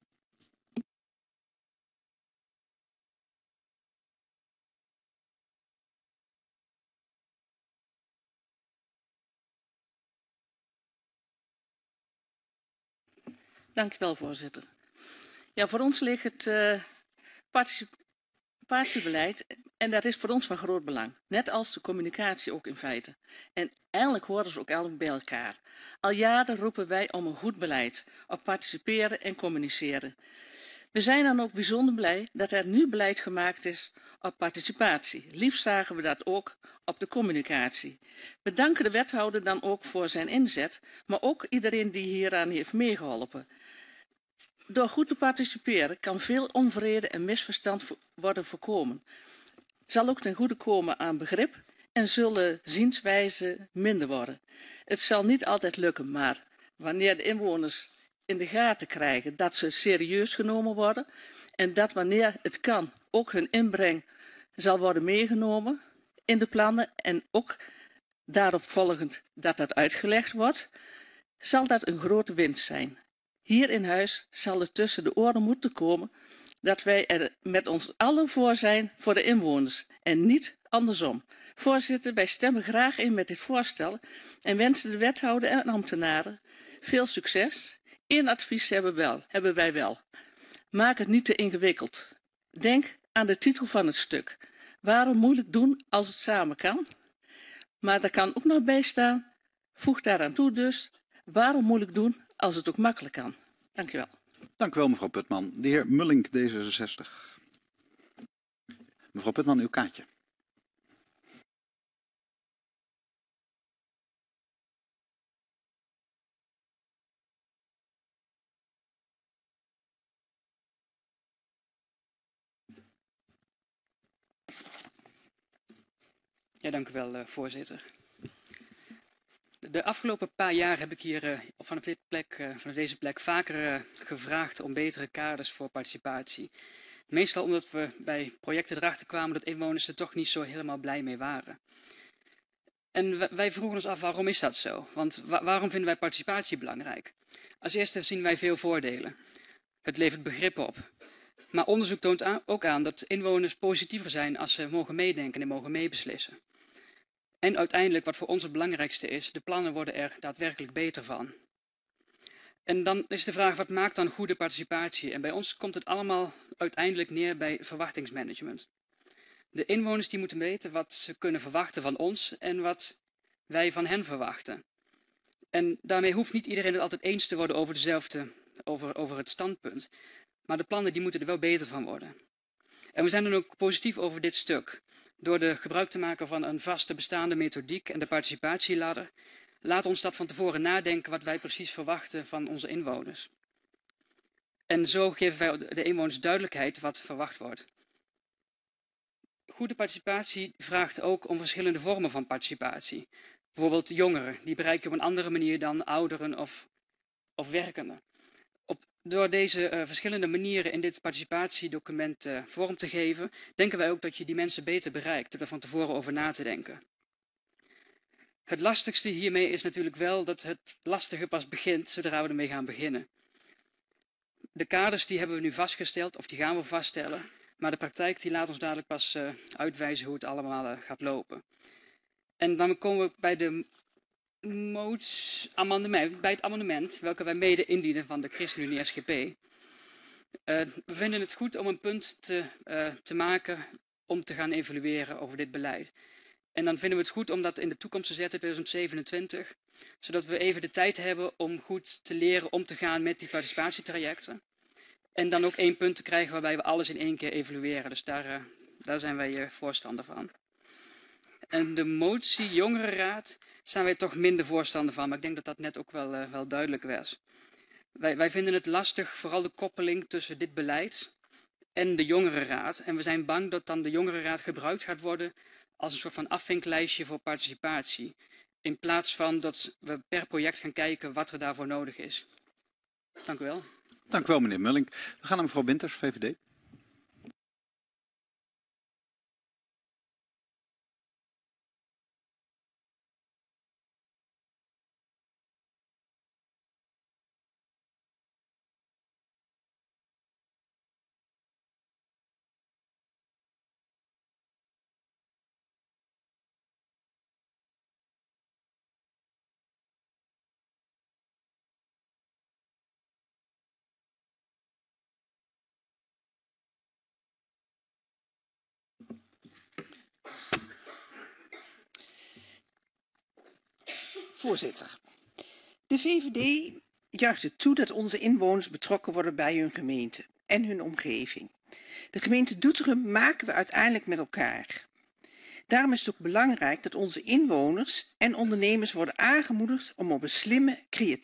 Dank u wel, voorzitter. Ja, voor ons ligt het participatiebeleid en dat is voor ons van groot belang. Net als de communicatie ook in feite. En eindelijk horen ze ook allemaal bij elkaar. Al jaren roepen wij om een goed beleid op participeren en communiceren. We zijn dan ook bijzonder blij dat er nu beleid gemaakt is op participatie. Liefst zagen we dat ook op de communicatie. We danken de wethouder dan ook voor zijn inzet, maar ook iedereen die hieraan heeft meegeholpen. Door goed te participeren kan veel onvrede en misverstand worden voorkomen. Zal ook ten goede komen aan begrip en zullen zienswijzen minder worden. Het zal niet altijd lukken, maar wanneer de inwoners in de gaten krijgen dat ze serieus genomen worden en dat wanneer het kan ook hun inbreng zal worden meegenomen in de plannen en ook daarop volgend dat dat uitgelegd wordt, zal dat een grote winst zijn. Hier in huis zal het tussen de oren moeten komen dat wij er met ons allen voor zijn voor de inwoners en niet andersom. Voorzitter, wij stemmen graag in met dit voorstel en wensen de wethouder en ambtenaren veel succes. Eén advies hebben wij wel. Maak het niet te ingewikkeld. Denk aan de titel van het stuk. Waarom moeilijk doen als het samen kan? Maar daar kan ook nog bij staan, voeg daaraan toe dus, waarom moeilijk doen als het ook makkelijk kan. Dank u wel. Dank u wel, mevrouw Putman. De heer Mullink, D66. Mevrouw Putman, uw kaartje. Ja, dank u wel, voorzitter. De afgelopen paar jaar heb ik hier vanaf deze plek vaker gevraagd om betere kaders voor participatie. Meestal omdat we bij projecten erachter kwamen dat inwoners er toch niet zo helemaal blij mee waren. En wij vroegen ons af, waarom is dat zo? Want waarom vinden wij participatie belangrijk? Als eerste zien wij veel voordelen. Het levert begrip op. Maar onderzoek toont ook aan dat inwoners positiever zijn als ze mogen meedenken en mogen meebeslissen. En uiteindelijk, wat voor ons het belangrijkste is, de plannen worden er daadwerkelijk beter van. En dan is de vraag, wat maakt dan goede participatie? En bij ons komt het allemaal uiteindelijk neer bij verwachtingsmanagement. De inwoners die moeten weten wat ze kunnen verwachten van ons en wat wij van hen verwachten. En daarmee hoeft niet iedereen het altijd eens te worden over het standpunt. Maar de plannen die moeten er wel beter van worden. En we zijn dan ook positief over dit stuk. Door de gebruik te maken van een vaste bestaande methodiek en de participatieladder, laat ons dat van tevoren nadenken wat wij precies verwachten van onze inwoners. En zo geven wij de inwoners duidelijkheid wat verwacht wordt. Goede participatie vraagt ook om verschillende vormen van participatie. Bijvoorbeeld jongeren, die bereik je op een andere manier dan ouderen of werkenden. Door deze verschillende manieren in dit participatiedocument vorm te geven, denken wij ook dat je die mensen beter bereikt, door er van tevoren over na te denken. Het lastigste hiermee is natuurlijk wel dat het lastige pas begint zodra we ermee gaan beginnen. De kaders die hebben we nu vastgesteld, of die gaan we vaststellen, maar de praktijk die laat ons dadelijk pas uitwijzen hoe het allemaal gaat lopen. En dan komen we bij bij het amendement welke wij mede indienen van de ChristenUnie-SGP. We vinden het goed om een punt te maken om te gaan evalueren over dit beleid. En dan vinden we het goed om dat in de toekomst te zetten, 2027, zodat we even de tijd hebben om goed te leren om te gaan met die participatietrajecten. En dan ook 1 punt te krijgen waarbij we alles in 1 keer evalueren. Dus daar zijn wij voorstander van. En de motie Jongerenraad zijn wij toch minder voorstander van. Maar ik denk dat dat net ook wel duidelijk was. Wij vinden het lastig, vooral de koppeling tussen dit beleid en de Jongerenraad. En we zijn bang dat dan de Jongerenraad gebruikt gaat worden als een soort van afvinklijstje voor participatie. In plaats van dat we per project gaan kijken wat er daarvoor nodig is. Dank u wel. Dank u wel, meneer Mulling. We gaan naar mevrouw Winters, VVD. Voorzitter, de VVD juicht het toe dat onze inwoners betrokken worden bij hun gemeente en hun omgeving. De gemeente Doetinchem maken we uiteindelijk met elkaar. Daarom is het ook belangrijk dat onze inwoners en ondernemers worden aangemoedigd om op met slimme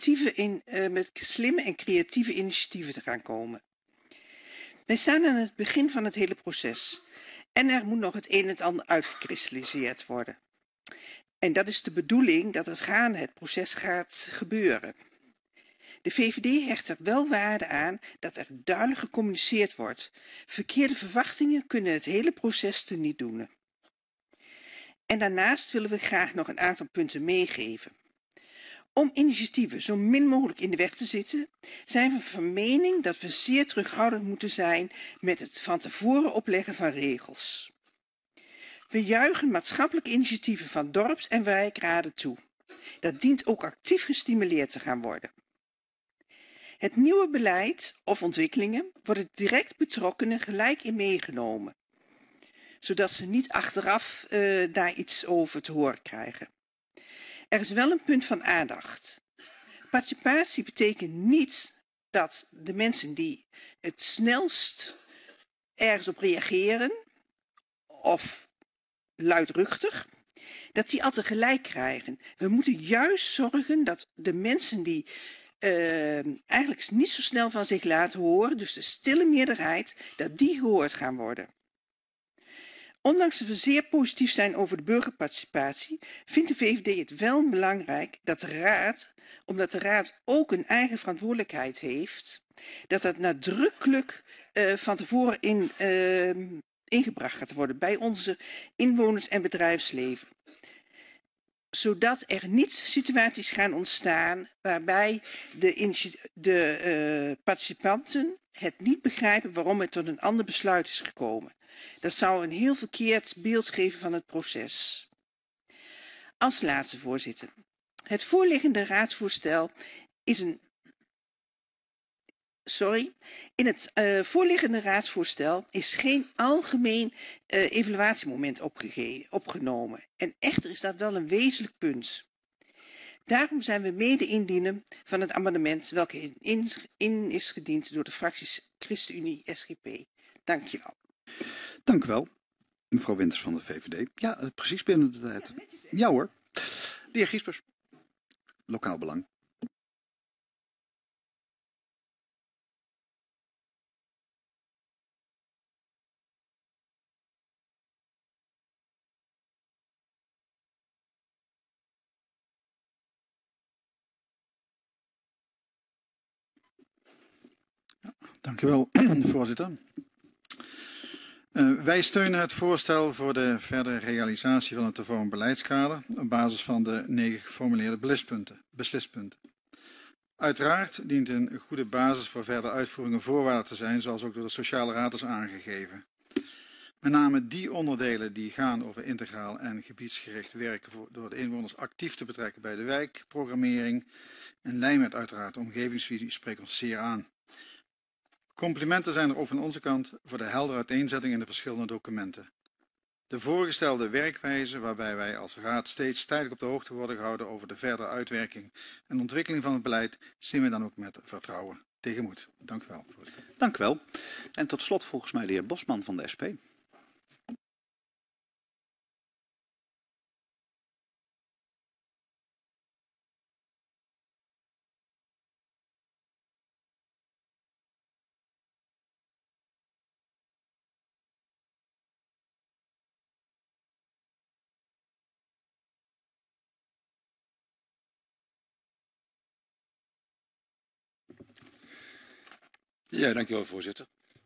en creatieve initiatieven te gaan komen. Wij staan aan het begin van het hele proces en er moet nog het een en het ander uitgekristalliseerd worden. En dat is de bedoeling dat het proces gaat gebeuren. De VVD hecht er wel waarde aan dat er duidelijk gecommuniceerd wordt. Verkeerde verwachtingen kunnen het hele proces teniet doen. En daarnaast willen we graag nog een aantal punten meegeven. Om initiatieven zo min mogelijk in de weg te zitten, zijn we van mening dat we zeer terughoudend moeten zijn met het van tevoren opleggen van regels. We juichen maatschappelijke initiatieven van dorps- en wijkraden toe. Dat dient ook actief gestimuleerd te gaan worden. Het nieuwe beleid of ontwikkelingen worden direct betrokkenen gelijk in meegenomen, zodat ze niet achteraf daar iets over te horen krijgen. Er is wel een punt van aandacht. Participatie betekent niet dat de mensen die het snelst ergens op reageren of luidruchtig, dat die altijd gelijk krijgen. We moeten juist zorgen dat de mensen die eigenlijk niet zo snel van zich laten horen, dus de stille meerderheid, dat die gehoord gaan worden. Ondanks dat we zeer positief zijn over de burgerparticipatie, vindt de VVD het wel belangrijk dat de Raad, omdat de Raad ook een eigen verantwoordelijkheid heeft, dat dat nadrukkelijk van tevoren ingebracht gaat worden bij onze inwoners en bedrijfsleven. Zodat er niet situaties gaan ontstaan waarbij de participanten het niet begrijpen waarom het tot een ander besluit is gekomen. Dat zou een heel verkeerd beeld geven van het proces. Als laatste, voorzitter. Het voorliggende raadsvoorstel is in het voorliggende raadsvoorstel is geen algemeen evaluatiemoment opgenomen. En echter is dat wel een wezenlijk punt. Daarom zijn we mede-indiener van het amendement welke in is gediend door de fracties ChristenUnie SGP. Dank je wel. Dank u wel, mevrouw Winters van de VVD. Ja, precies binnen de tijd. Ja hoor. De heer Giespers. Lokaal belang. Dank u wel, voorzitter. Wij steunen het voorstel voor de verdere realisatie van het te vormen beleidskader op basis van de 9 geformuleerde beslispunten. Uiteraard dient een goede basis voor verdere uitvoering een voorwaarde te zijn, zoals ook door de Sociale Raad is aangegeven. Met name die onderdelen die gaan over integraal en gebiedsgericht werken door de inwoners actief te betrekken bij de wijkprogrammering, in lijn met uiteraard de omgevingsvisie, spreekt ons zeer aan. Complimenten zijn er ook van onze kant voor de heldere uiteenzetting in de verschillende documenten. De voorgestelde werkwijze, waarbij wij als Raad steeds tijdelijk op de hoogte worden gehouden over de verdere uitwerking en ontwikkeling van het beleid, zien we dan ook met vertrouwen tegemoet. Dank u wel, voorzitter. Dank u wel. En tot slot volgens mij de heer Bosman van de SP. Ja, dankjewel voorzitter.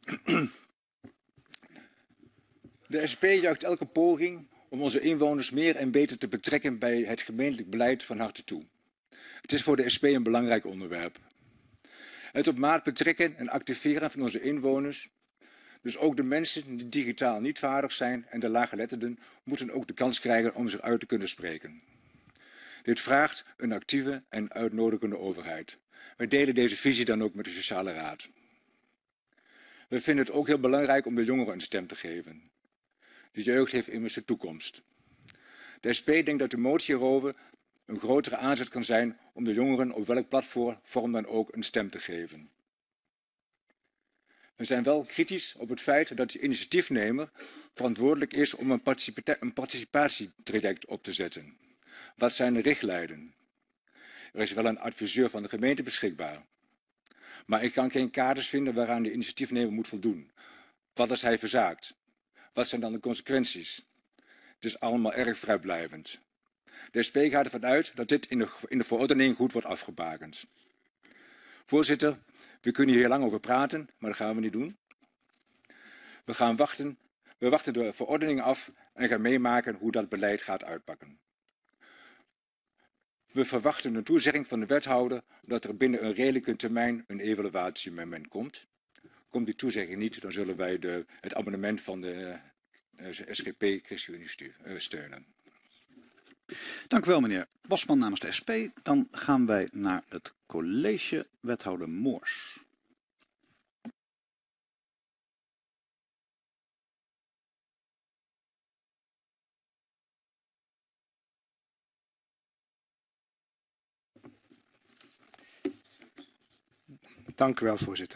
De SP juicht elke poging om onze inwoners meer en beter te betrekken bij het gemeentelijk beleid van harte toe. Het is voor de SP een belangrijk onderwerp. Het op maat betrekken en activeren van onze inwoners, dus ook de mensen die digitaal niet vaardig zijn en de laaggeletterden, moeten ook de kans krijgen om zich uit te kunnen spreken. Dit vraagt een actieve en uitnodigende overheid. Wij delen deze visie dan ook met de Sociale Raad. We vinden het ook heel belangrijk om de jongeren een stem te geven. De jeugd heeft immers de toekomst. De SP denkt dat de motie hierover een grotere aanzet kan zijn om de jongeren op welk platform dan ook een stem te geven. We zijn wel kritisch op het feit dat de initiatiefnemer verantwoordelijk is om een participatietraject op te zetten. Wat zijn de richtlijnen? Er is wel een adviseur van de gemeente beschikbaar. Maar ik kan geen kaders vinden waaraan de initiatiefnemer moet voldoen. Wat als hij verzaakt? Wat zijn dan de consequenties? Het is allemaal erg vrijblijvend. De SP gaat ervan uit dat dit in de verordening goed wordt afgebakend. Voorzitter, we kunnen hier lang over praten, maar dat gaan we niet doen. We wachten de verordening af en gaan meemaken hoe dat beleid gaat uitpakken. We verwachten een toezegging van de wethouder dat er binnen een redelijke termijn een evaluatiemoment komt. Komt die toezegging niet, dan zullen wij het amendement van de SGP ChristenUnie steunen. Dank u wel, meneer Bosman namens de SP. Dan gaan wij naar het college, wethouder Moors. Dank u wel, voorzitter.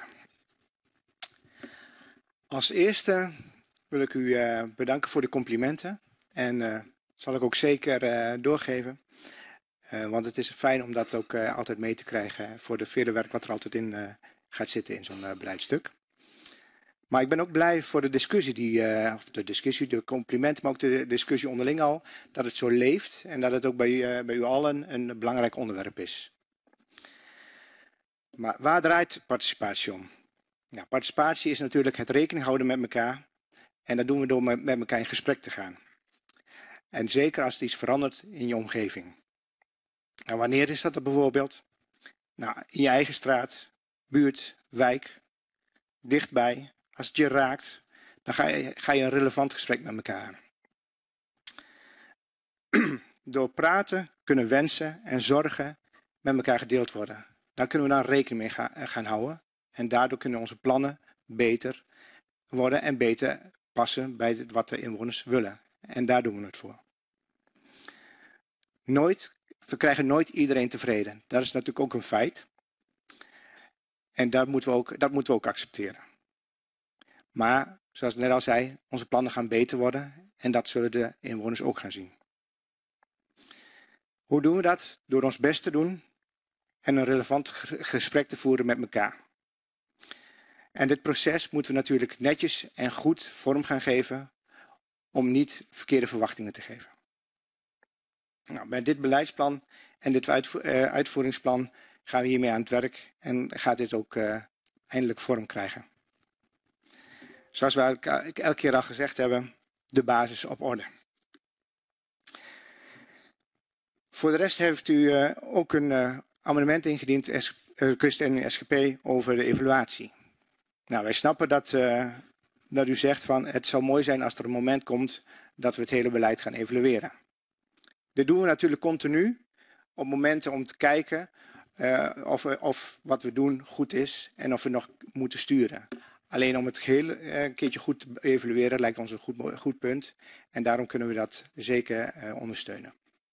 Als eerste wil ik u bedanken voor de complimenten. En zal ik ook zeker doorgeven. Want het is fijn om dat ook altijd mee te krijgen voor de vele werk wat er altijd in gaat zitten in zo'n beleidstuk. Maar ik ben ook blij voor de discussie, de complimenten, maar ook de discussie onderling al, dat het zo leeft en dat het ook bij u allen een belangrijk onderwerp is. Maar waar draait participatie om? Nou, participatie is natuurlijk het rekening houden met elkaar. En dat doen we door met elkaar in gesprek te gaan. En zeker als er iets verandert in je omgeving. Nou, wanneer is dat er bijvoorbeeld? Nou, in je eigen straat, buurt, wijk, dichtbij. Als het je raakt, dan ga je een relevant gesprek met elkaar aan. Door praten kunnen wensen en zorgen met elkaar gedeeld worden. Daar kunnen we dan rekening mee gaan houden. En daardoor kunnen onze plannen beter worden en beter passen bij wat de inwoners willen. En daar doen we het voor. We krijgen nooit iedereen tevreden. Dat is natuurlijk ook een feit. En dat moeten we ook accepteren. Maar, zoals ik net al zei, onze plannen gaan beter worden. En dat zullen de inwoners ook gaan zien. Hoe doen we dat? Door ons best te doen en een relevant gesprek te voeren met elkaar. En dit proces moeten we natuurlijk netjes en goed vorm gaan geven om niet verkeerde verwachtingen te geven. Nou, bij dit beleidsplan en dit uitvoeringsplan gaan we hiermee aan het werk en gaat dit ook eindelijk vorm krijgen. Zoals we elke keer al gezegd hebben, de basis op orde. Voor de rest heeft u ook een amendement ingediend, ChristenUnie SGP, over de evaluatie. Nou, wij snappen dat u zegt van het zou mooi zijn als er een moment komt dat we het hele beleid gaan evalueren. Dit doen we natuurlijk continu op momenten om te kijken of wat we doen goed is en of we nog moeten sturen. Alleen om het geheel een keertje goed te evalueren lijkt ons een goed punt. En daarom kunnen we dat zeker ondersteunen.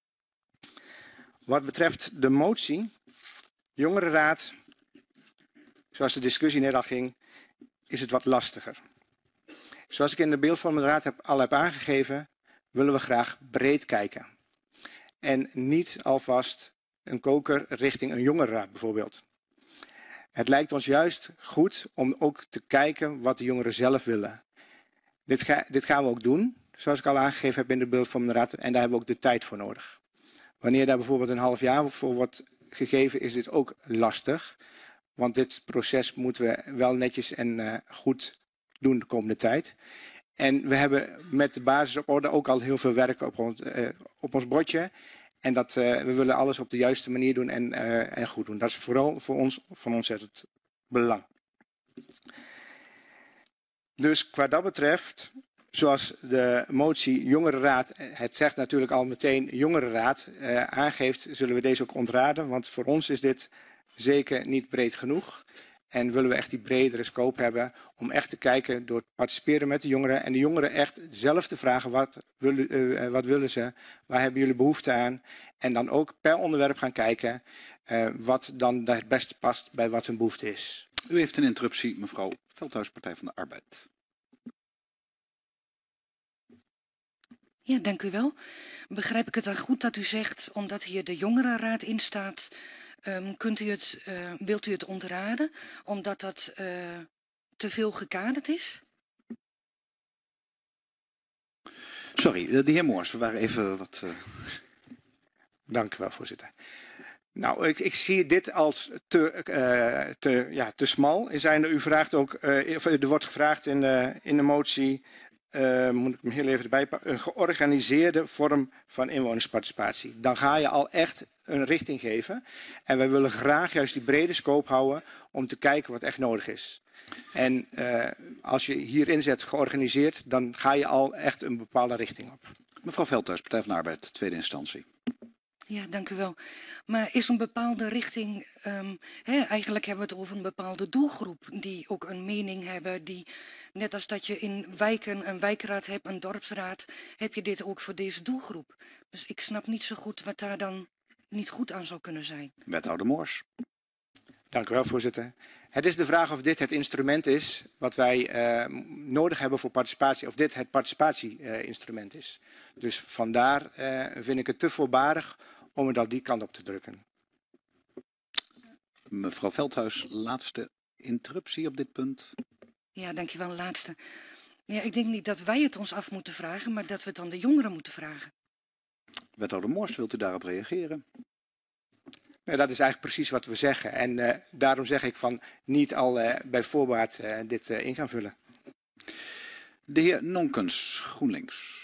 Wat betreft de motie, Jongerenraad, zoals de discussie net al ging, is het wat lastiger. Zoals ik in de beeldvormende raad al heb aangegeven, willen we graag breed kijken. En niet alvast een koker richting een jongerenraad bijvoorbeeld. Het lijkt ons juist goed om ook te kijken wat de jongeren zelf willen. Dit gaan we ook doen, zoals ik al aangegeven heb in de beeldvormende raad. En daar hebben we ook de tijd voor nodig. Wanneer daar bijvoorbeeld een half jaar voor wordt gegeven, is dit ook lastig. Want dit proces moeten we wel netjes en goed doen de komende tijd. En we hebben met de basis op orde ook al heel veel werk op ons bordje. En we willen alles op de juiste manier doen en goed doen. Dat is vooral voor ons van ontzettend belang. Dus qua dat betreft, zoals de motie Jongerenraad, het zegt natuurlijk al meteen Jongerenraad, aangeeft, zullen we deze ook ontraden. Want voor ons is dit zeker niet breed genoeg. En willen we echt die bredere scope hebben om echt te kijken door te participeren met de jongeren. En de jongeren echt zelf te vragen wat willen ze, waar hebben jullie behoefte aan. En dan ook per onderwerp gaan kijken wat dan het beste past bij wat hun behoefte is. U heeft een interruptie, mevrouw Veldhuis, Partij van de Arbeid. Ja, dank u wel. Begrijp ik het dan goed dat u zegt, omdat hier de Jongerenraad in staat, wilt u het ontraden, omdat dat te veel gekaderd is? Sorry, de heer Moors, we waren even wat... Dank u wel, voorzitter. Nou, ik zie dit als te smal. U vraagt ook, er wordt gevraagd in de motie, moet ik hem heel even erbij pakken, een georganiseerde vorm van inwonersparticipatie. Dan ga je al echt een richting geven. En wij willen graag juist die brede scope houden om te kijken wat echt nodig is. En als je hierin zet georganiseerd, dan ga je al echt een bepaalde richting op. Mevrouw Veldhuis, Partij van de Arbeid, tweede instantie. Ja, dank u wel. Maar is een bepaalde richting, eigenlijk hebben we het over een bepaalde doelgroep die ook een mening hebben, die, net als dat je in wijken een wijkraad hebt, een dorpsraad, heb je dit ook voor deze doelgroep. Dus ik snap niet zo goed wat daar dan niet goed aan zou kunnen zijn. Wethouder Moors. Dank u wel, voorzitter. Het is de vraag of dit het instrument is wat wij nodig hebben voor participatie, of dit het participatie-instrument is. Dus vandaar vind ik het te voorbarig om het al die kant op te drukken. Mevrouw Veldhuis, laatste interruptie op dit punt. Ja, dankjewel, laatste. Ja, ik denk niet dat wij het ons af moeten vragen, maar dat we het aan de jongeren moeten vragen. Wethouder Moors, wilt u daarop reageren? Nee, dat is eigenlijk precies wat we zeggen. En daarom zeg ik van niet al bij voorbaat dit in gaan vullen. De heer Nonkens, GroenLinks.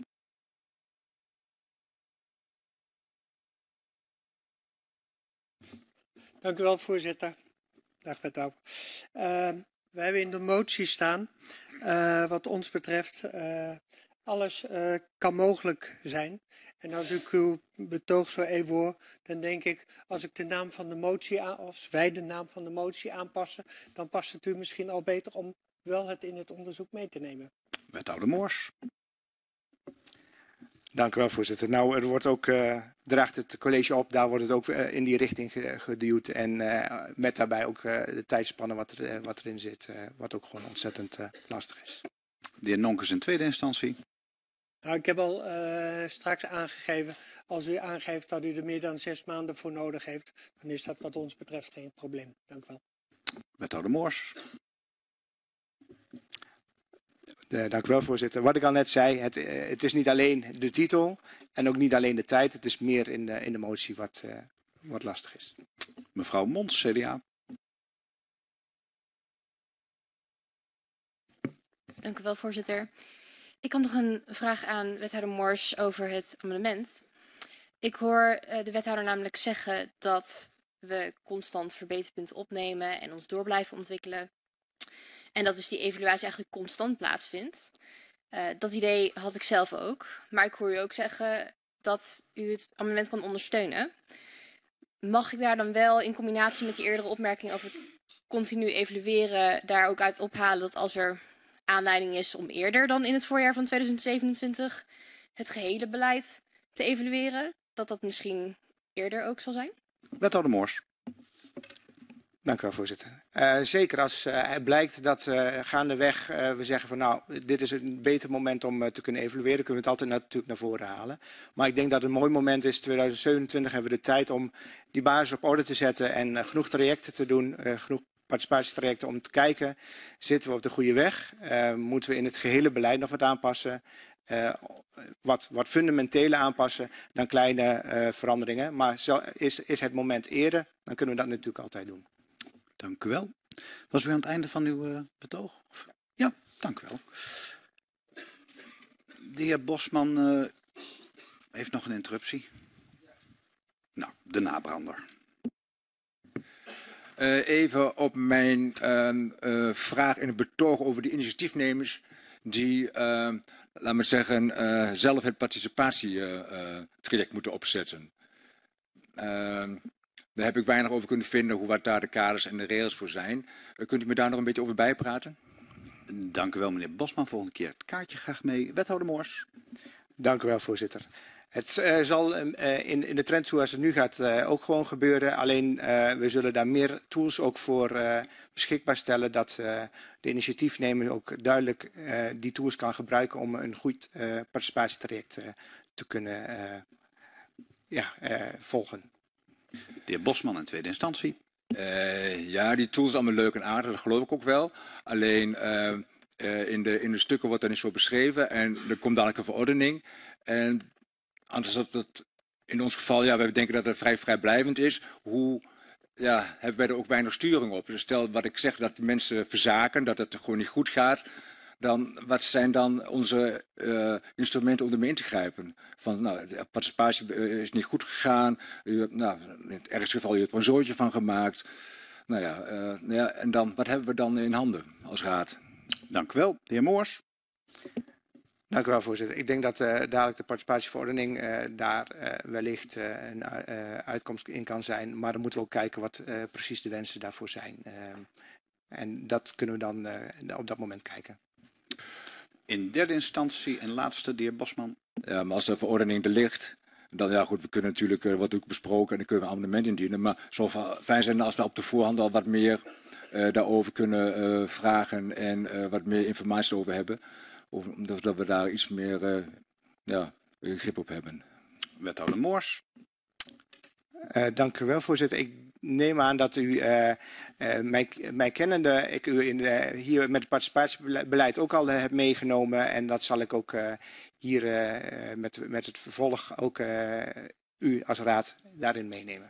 Dank u wel, voorzitter. Dag, wethouder. We hebben in de motie staan, wat ons betreft, alles kan mogelijk zijn. En als ik uw betoog zo even hoor, dan denk ik, als ik de naam van de motie als wij de naam van de motie aanpassen, dan past het u misschien al beter om wel het in het onderzoek mee te nemen. Wethouder Moors. Dank u wel, voorzitter. Nou, er wordt ook, draagt het college op, daar wordt het ook in die richting geduwd. En met daarbij ook de tijdspannen wat erin zit, wat ook gewoon ontzettend lastig is. De heer Nonkens in tweede instantie. Nou, ik heb al straks aangegeven, als u aangeeft dat u er meer dan 6 maanden voor nodig heeft, dan is dat wat ons betreft geen probleem. Dank u wel. Wethouder Moors. Dank u wel, voorzitter. Wat ik al net zei, het is niet alleen de titel en ook niet alleen de tijd. Het is meer in de motie wat lastig is. Mevrouw Mons, CDA. Dank u wel, voorzitter. Ik had nog een vraag aan wethouder Moors over het amendement. Ik hoor de wethouder namelijk zeggen dat we constant verbeterpunten opnemen en ons door blijven ontwikkelen. En dat dus die evaluatie eigenlijk constant plaatsvindt. Dat idee had ik zelf ook. Maar ik hoor u ook zeggen dat u het amendement kan ondersteunen. mag ik daar dan wel in combinatie met die eerdere opmerking over continu evalueren, daar ook uit ophalen dat als er aanleiding is om eerder dan in het voorjaar van 2027 het gehele beleid te evalueren, dat dat misschien eerder ook zal zijn? Wethouder Moors. Dank u wel, voorzitter. Zeker als het blijkt dat gaandeweg we zeggen van nou, dit is een beter moment om te kunnen evalueren, kunnen we het altijd natuurlijk naar voren halen. Maar ik denk dat het een mooi moment is, 2027 hebben we de tijd om die basis op orde te zetten en genoeg trajecten te doen, genoeg participatietrajecten om te kijken, zitten we op de goede weg? Moeten we in het gehele beleid nog wat aanpassen? Wat fundamentele aanpassen dan kleine veranderingen. Maar is het moment eerder, dan kunnen we dat natuurlijk altijd doen. Dank u wel. Was u aan het einde van uw betoog? Ja, dank u wel. De heer Bosman heeft nog een interruptie. Nou, de nabrander. Even op mijn vraag in het betoog over de initiatiefnemers die, laat maar zeggen, zelf het participatietraject moeten opzetten. Daar heb ik weinig over kunnen vinden, wat daar de kaders en de regels voor zijn. Kunt u me daar nog een beetje over bijpraten? Dank u wel, meneer Bosman. Volgende keer het kaartje graag mee. Wethouder Moors. Dank u wel, voorzitter. Het zal in de trend zoals het nu gaat ook gewoon gebeuren. Alleen we zullen daar meer tools ook voor beschikbaar stellen. Dat de initiatiefnemer ook duidelijk die tools kan gebruiken om een goed participatietraject te kunnen volgen. De heer Bosman in tweede instantie. Ja, die tools allemaal leuk en aardig, dat geloof ik ook wel. Alleen in de stukken wordt dat niet zo beschreven en er komt dadelijk een verordening. En anders dat in ons geval, ja, wij denken dat het vrij vrijblijvend is. Hebben wij er ook weinig sturing op. Dus stel wat ik zeg, dat de mensen verzaken, dat het gewoon niet goed gaat. Dan, wat zijn dan onze instrumenten om ermee in te grijpen? Van, nou, de participatie is niet goed gegaan. U hebt, nou, in het ergste geval, u hebt er een zootje van gemaakt. Nou ja, en dan, wat hebben we dan in handen als raad? Dank u wel. De heer Moors. Dank u wel, voorzitter. Ik denk dat dadelijk de participatieverordening daar wellicht een uitkomst in kan zijn. Maar dan moeten we ook kijken wat precies de wensen daarvoor zijn. En dat kunnen we dan op dat moment kijken. In derde instantie en laatste, de heer Bosman. Ja, maar als de verordening er ligt, dan ja goed, we kunnen natuurlijk, wat ook besproken, en dan kunnen we een amendement indienen. Maar het zou fijn zijn als we op de voorhand al wat meer daarover kunnen vragen en wat meer informatie over hebben. Omdat we daar iets meer grip op hebben. Wethouder Moors. Dank u wel, voorzitter. Ik neem aan dat u mij kennende, ik u hier met het participatiebeleid ook al heb meegenomen. En dat zal ik ook hier met het vervolg ook u als raad daarin meenemen.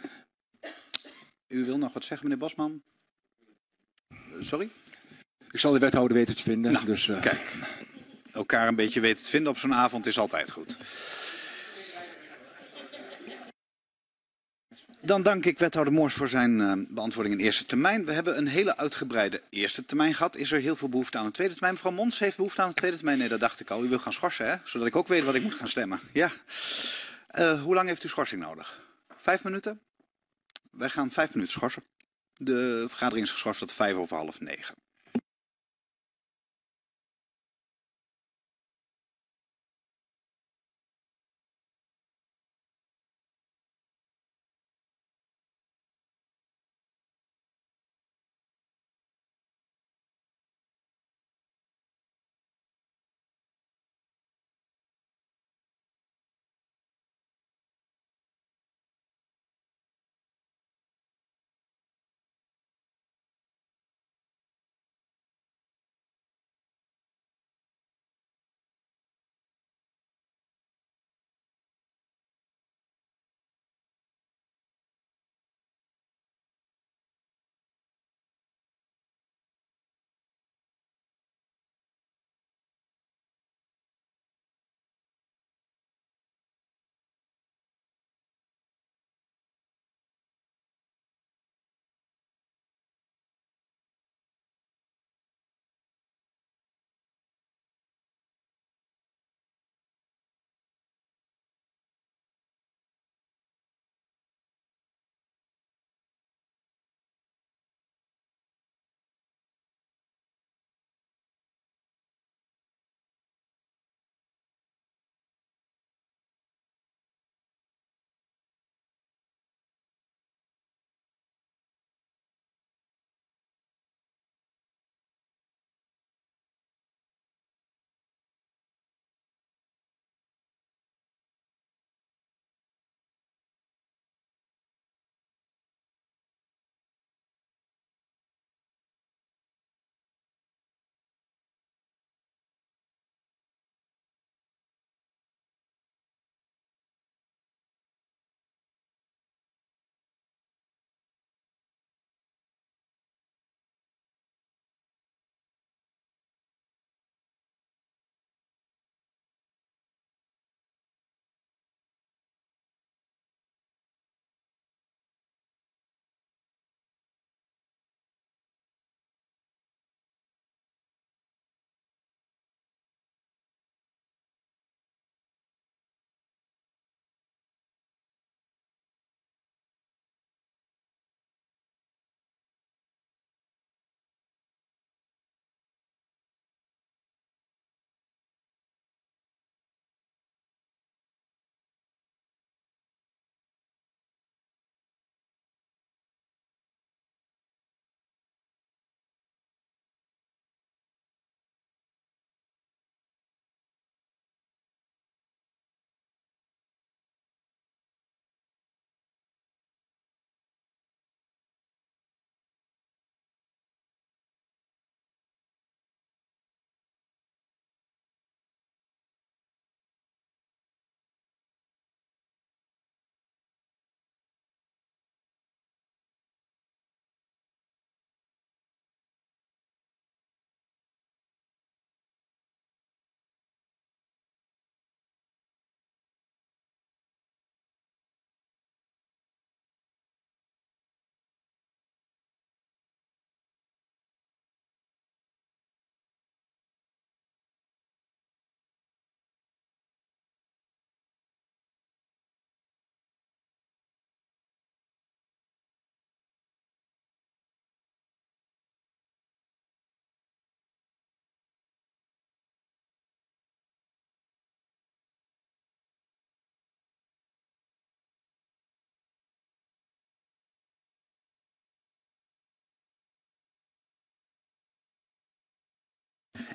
U wil nog wat zeggen, meneer Bosman? Sorry? Ik zal de wethouder weten te vinden. Nou, dus, kijk, elkaar een beetje weten te vinden op zo'n avond is altijd goed. Dan dank ik wethouder Moors voor zijn beantwoording in eerste termijn. We hebben een hele uitgebreide eerste termijn gehad. Is er heel veel behoefte aan een tweede termijn? Mevrouw Mons heeft behoefte aan een tweede termijn? Nee, dat dacht ik al. U wil gaan schorsen, hè? Zodat ik ook weet wat ik moet gaan stemmen. Ja. Hoe lang heeft u schorsing nodig? 5 minuten? Wij gaan 5 minuten schorsen. De vergadering is geschorst tot 9:05.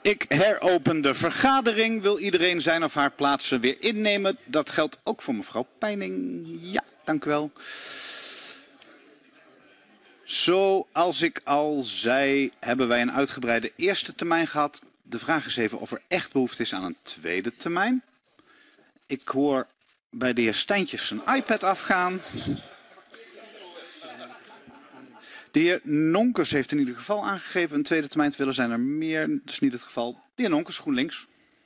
Ik heropen de vergadering. Wil iedereen zijn of haar plaatsen weer innemen? Dat geldt ook voor mevrouw Peining. Ja, dank u wel. Zoals ik al zei, hebben wij een uitgebreide eerste termijn gehad. De vraag is even of er echt behoefte is aan een tweede termijn. Ik hoor bij de heer Stijntjes zijn iPad afgaan. De heer Nonkes heeft in ieder geval aangegeven een tweede termijn te willen. Zijn er meer? Dat is niet het geval. De heer Nonkes, GroenLinks.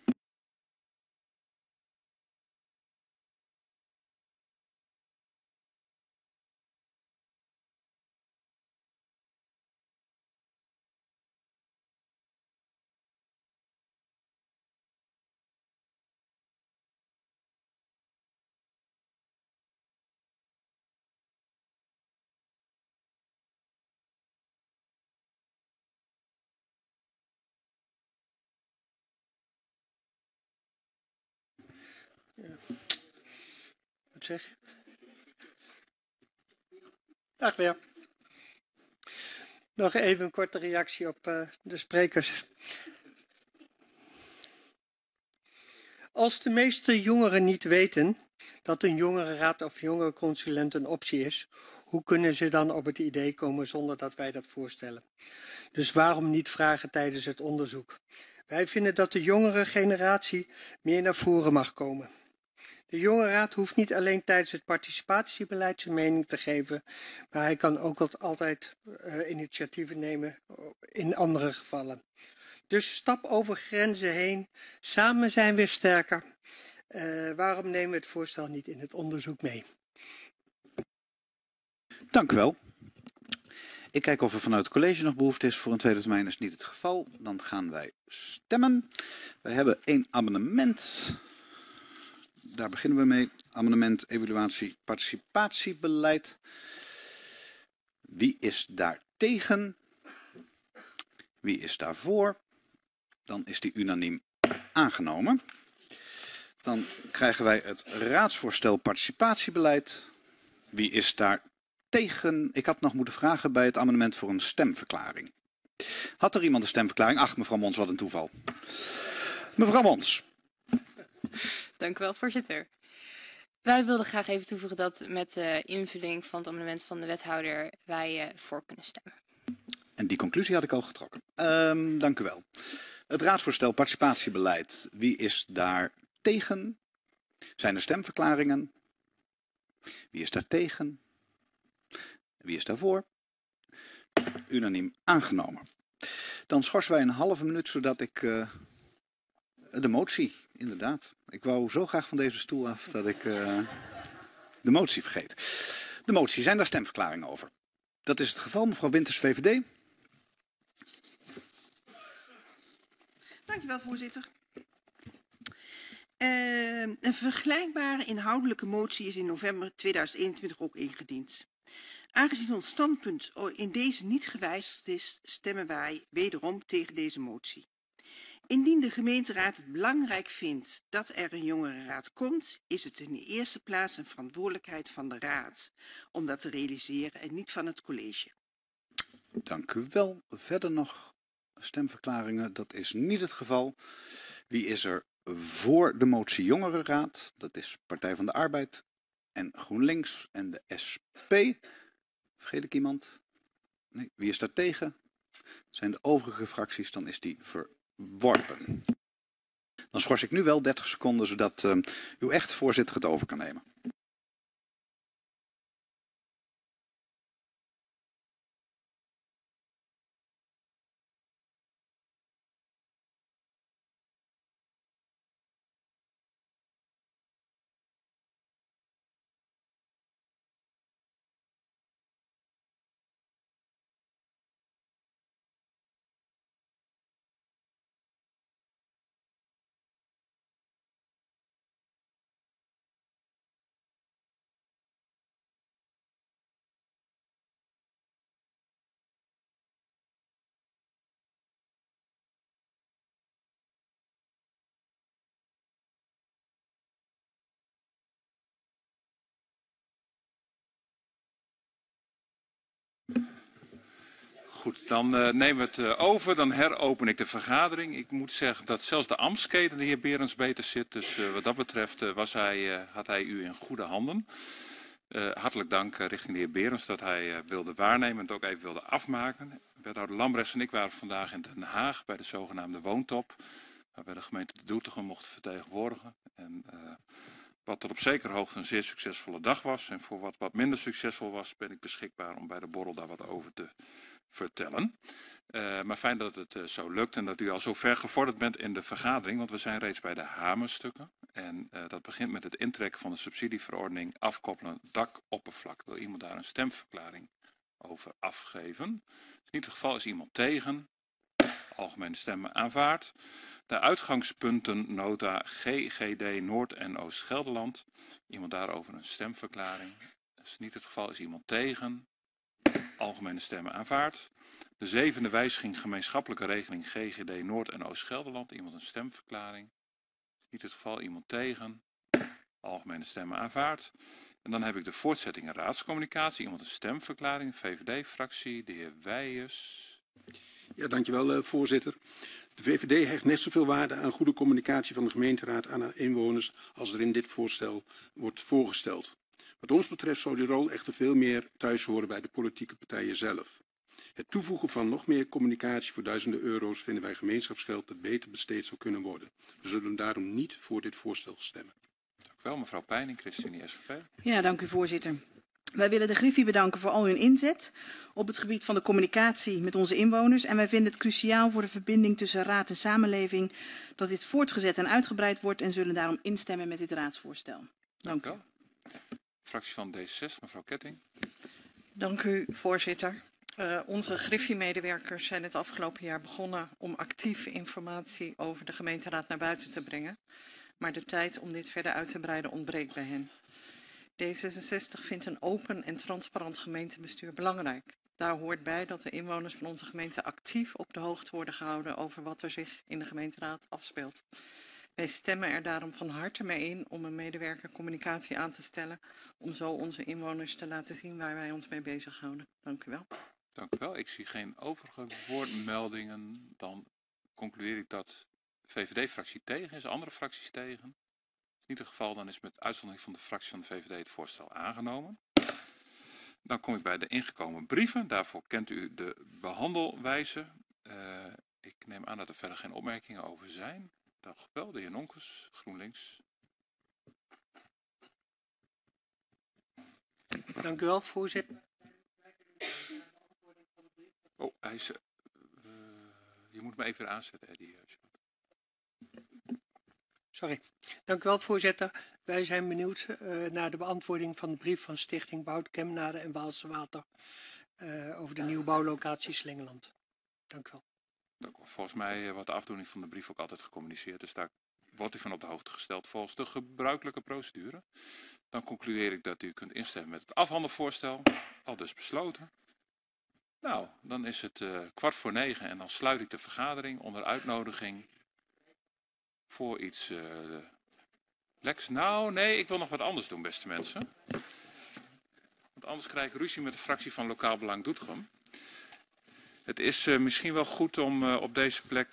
Ja. Wat zeg je? Dag weer. Nog even een korte reactie op de sprekers. Als de meeste jongeren niet weten dat een jongerenraad of jongerenconsulent een optie is, hoe kunnen ze dan op het idee komen zonder dat wij dat voorstellen? Dus waarom niet vragen tijdens het onderzoek? Wij vinden dat de jongere generatie meer naar voren mag komen. De jongerenraad hoeft niet alleen tijdens het participatiebeleid zijn mening te geven, maar hij kan ook altijd initiatieven nemen in andere gevallen. Dus stap over grenzen heen. Samen zijn we sterker. Waarom nemen we het voorstel niet in het onderzoek mee? Dank u wel. Ik kijk of er vanuit het college nog behoefte is voor een tweede termijn. Dat is niet het geval. Dan gaan wij stemmen. Wij hebben 1 amendement. Daar beginnen we mee. Amendement evaluatie participatiebeleid. Wie is daar tegen? Wie is daarvoor? Dan is die unaniem aangenomen. Dan krijgen wij het raadsvoorstel participatiebeleid. Wie is daar tegen? Ik had nog moeten vragen bij het amendement voor een stemverklaring. Had er iemand een stemverklaring? Ach, mevrouw Mons, wat een toeval. Mevrouw Mons. Dank u wel, voorzitter. Wij wilden graag even toevoegen dat met de invulling van het amendement van de wethouder wij voor kunnen stemmen. En die conclusie had ik al getrokken. Dank u wel. Het raadsvoorstel participatiebeleid. Wie is daar tegen? Zijn er stemverklaringen? Wie is daar tegen? Wie is daarvoor? Unaniem aangenomen. Dan schorsen wij een halve minuut zodat ik de motie, inderdaad. Ik wou zo graag van deze stoel af dat ik de motie vergeet. De motie, zijn daar stemverklaringen over? Dat is het geval, mevrouw Winters, VVD. Dankjewel, voorzitter. Een vergelijkbare inhoudelijke motie is in november 2021 ook ingediend. Aangezien ons standpunt in deze niet gewijzigd is, stemmen wij wederom tegen deze motie. Indien de gemeenteraad het belangrijk vindt dat er een jongerenraad komt, is het in de eerste plaats een verantwoordelijkheid van de raad om dat te realiseren en niet van het college. Dank u wel. Verder nog stemverklaringen? Dat is niet het geval. Wie is er voor de motie Jongerenraad? Dat is Partij van de Arbeid en GroenLinks en de SP. Vergeet ik iemand? Nee. Wie is daar tegen? Zijn de overige fracties, dan is die verworpen. Dan schors ik nu wel 30 seconden, zodat uw echte voorzitter het over kan nemen. Goed, dan nemen we het over. Dan heropen ik de vergadering. Ik moet zeggen dat zelfs de ambtsketen de heer Berends beter zit. Dus wat dat betreft had hij u in goede handen. Hartelijk dank richting de heer Berends dat hij wilde waarnemen en het ook even wilde afmaken. Wethouder Lambrechts en ik waren vandaag in Den Haag bij de zogenaamde Woontop. Waarbij de gemeente de Doetinchem mochten vertegenwoordigen. En wat tot op zekere hoogte een zeer succesvolle dag was. En voor wat minder succesvol was, ben ik beschikbaar om bij de borrel daar wat over te vertellen. Maar fijn dat het zo lukt en dat u al zo ver gevorderd bent in de vergadering. Want we zijn reeds bij de hamerstukken. En dat begint met het intrekken van de subsidieverordening afkoppelen dakoppervlak. Wil iemand daar een stemverklaring over afgeven? Als niet het geval is iemand tegen. Algemene stemmen aanvaard. De uitgangspuntennota GGD Noord- en Oost-Gelderland. Iemand daarover een stemverklaring? Als niet het geval is iemand tegen. Algemene stemmen aanvaard. De zevende wijziging gemeenschappelijke regeling GGD Noord- en Oost-Gelderland. Iemand een stemverklaring? Als niet het geval iemand tegen. Algemene stemmen aanvaard. En dan heb ik de voortzetting en raadscommunicatie. Iemand een stemverklaring? VVD-fractie, de heer Wijers. Ja, dankjewel voorzitter. De VVD hecht net zoveel waarde aan goede communicatie van de gemeenteraad aan haar inwoners als er in dit voorstel wordt voorgesteld. Wat ons betreft zou die rol echter veel meer thuis horen bij de politieke partijen zelf. Het toevoegen van nog meer communicatie voor duizenden euro's vinden wij gemeenschapsgeld dat beter besteed zou kunnen worden. We zullen daarom niet voor dit voorstel stemmen. Dank u wel, mevrouw Peining, ChristenUnie SGP. Ja, dank u voorzitter. Wij willen de Griffie bedanken voor al hun inzet op het gebied van de communicatie met onze inwoners. En wij vinden het cruciaal voor de verbinding tussen raad en samenleving dat dit voortgezet en uitgebreid wordt en zullen daarom instemmen met dit raadsvoorstel. Dank u. Fractie van D66, mevrouw Ketting. Dank u, voorzitter. Onze Griffie-medewerkers zijn het afgelopen jaar begonnen om actief informatie over de gemeenteraad naar buiten te brengen. Maar de tijd om dit verder uit te breiden ontbreekt bij hen. D66 vindt een open en transparant gemeentebestuur belangrijk. Daar hoort bij dat de inwoners van onze gemeente actief op de hoogte worden gehouden over wat er zich in de gemeenteraad afspeelt. Wij stemmen er daarom van harte mee in om een medewerker communicatie aan te stellen, om zo onze inwoners te laten zien waar wij ons mee bezighouden. Dank u wel. Dank u wel. Ik zie geen overige woordmeldingen. Dan concludeer ik dat de VVD-fractie tegen is, andere fracties tegen. In ieder geval dan is met uitzondering van de fractie van de VVD het voorstel aangenomen. Dan kom ik bij de ingekomen brieven. Daarvoor kent u de behandelwijze. Ik neem aan dat er verder geen opmerkingen over zijn. Dank wel, de heer Nonkes, GroenLinks. Dank u wel, voorzitter. Oh, hij is... je moet me even weer aanzetten, Eddie. Sorry. Dank u wel, voorzitter. Wij zijn benieuwd naar de beantwoording van de brief van Stichting Bout Kemnade en Waalse Water over de nieuwbouwlocatie Slingeland. Dank u wel. Volgens mij wordt de afdoening van de brief ook altijd gecommuniceerd. Dus daar wordt u van op de hoogte gesteld volgens de gebruikelijke procedure. Dan concludeer ik dat u kunt instemmen met het afhandelvoorstel. Al dus besloten. Nou, dan is het 8:45 en dan sluit ik de vergadering onder uitnodiging voor iets leks. Nou, nee, ik wil nog wat anders doen, beste mensen. Want anders krijg ik ruzie met de fractie van Lokaal Belang Doetinchem. Het is misschien wel goed om op deze plek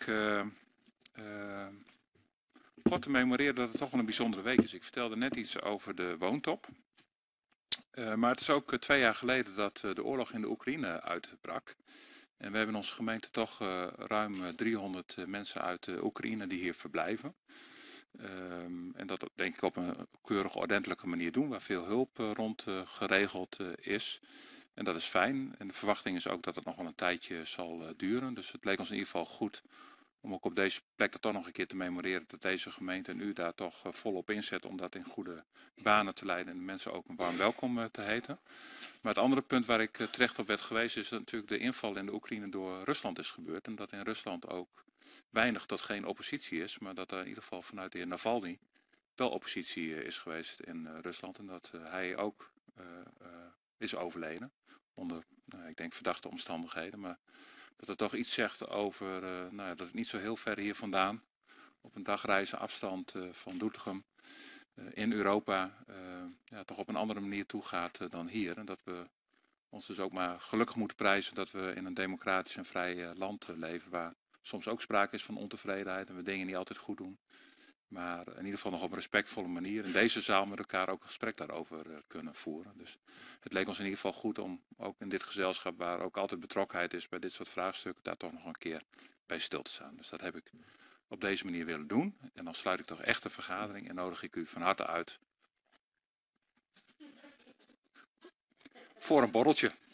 kort te memoreren dat het toch wel een bijzondere week is. Ik vertelde net iets over de Woontop. Maar het is ook 2 jaar geleden dat de oorlog in de Oekraïne uitbrak. En we hebben in onze gemeente toch ruim 300 mensen uit de Oekraïne die hier verblijven. En dat denk ik op een keurige, ordentelijke manier doen, waar veel hulp rond geregeld is. En dat is fijn. En de verwachting is ook dat het nog wel een tijdje zal duren. Dus het leek ons in ieder geval goed om ook op deze plek dat toch nog een keer te memoreren dat deze gemeente en u daar toch volop inzet om dat in goede banen te leiden en de mensen ook een warm welkom te heten. Maar het andere punt waar ik terecht op werd gewezen is dat natuurlijk de inval in de Oekraïne door Rusland is gebeurd. En dat in Rusland ook weinig tot geen oppositie is, maar dat er in ieder geval vanuit de heer Navalny wel oppositie is geweest in Rusland. En dat hij ook is overleden onder, ik denk, verdachte omstandigheden. Maar dat het toch iets zegt over dat het niet zo heel ver hier vandaan, op een dagreizen afstand van Doetinchem, in Europa, toch op een andere manier toegaat dan hier. En dat we ons dus ook maar gelukkig moeten prijzen dat we in een democratisch en vrij land leven, waar soms ook sprake is van ontevredenheid en we dingen niet altijd goed doen. Maar in ieder geval nog op een respectvolle manier in deze zaal met elkaar ook een gesprek daarover kunnen voeren. Dus het leek ons in ieder geval goed om ook in dit gezelschap, waar ook altijd betrokkenheid is bij dit soort vraagstukken, daar toch nog een keer bij stil te staan. Dus dat heb ik op deze manier willen doen. En dan sluit ik toch echt de vergadering en nodig ik u van harte uit voor een borreltje.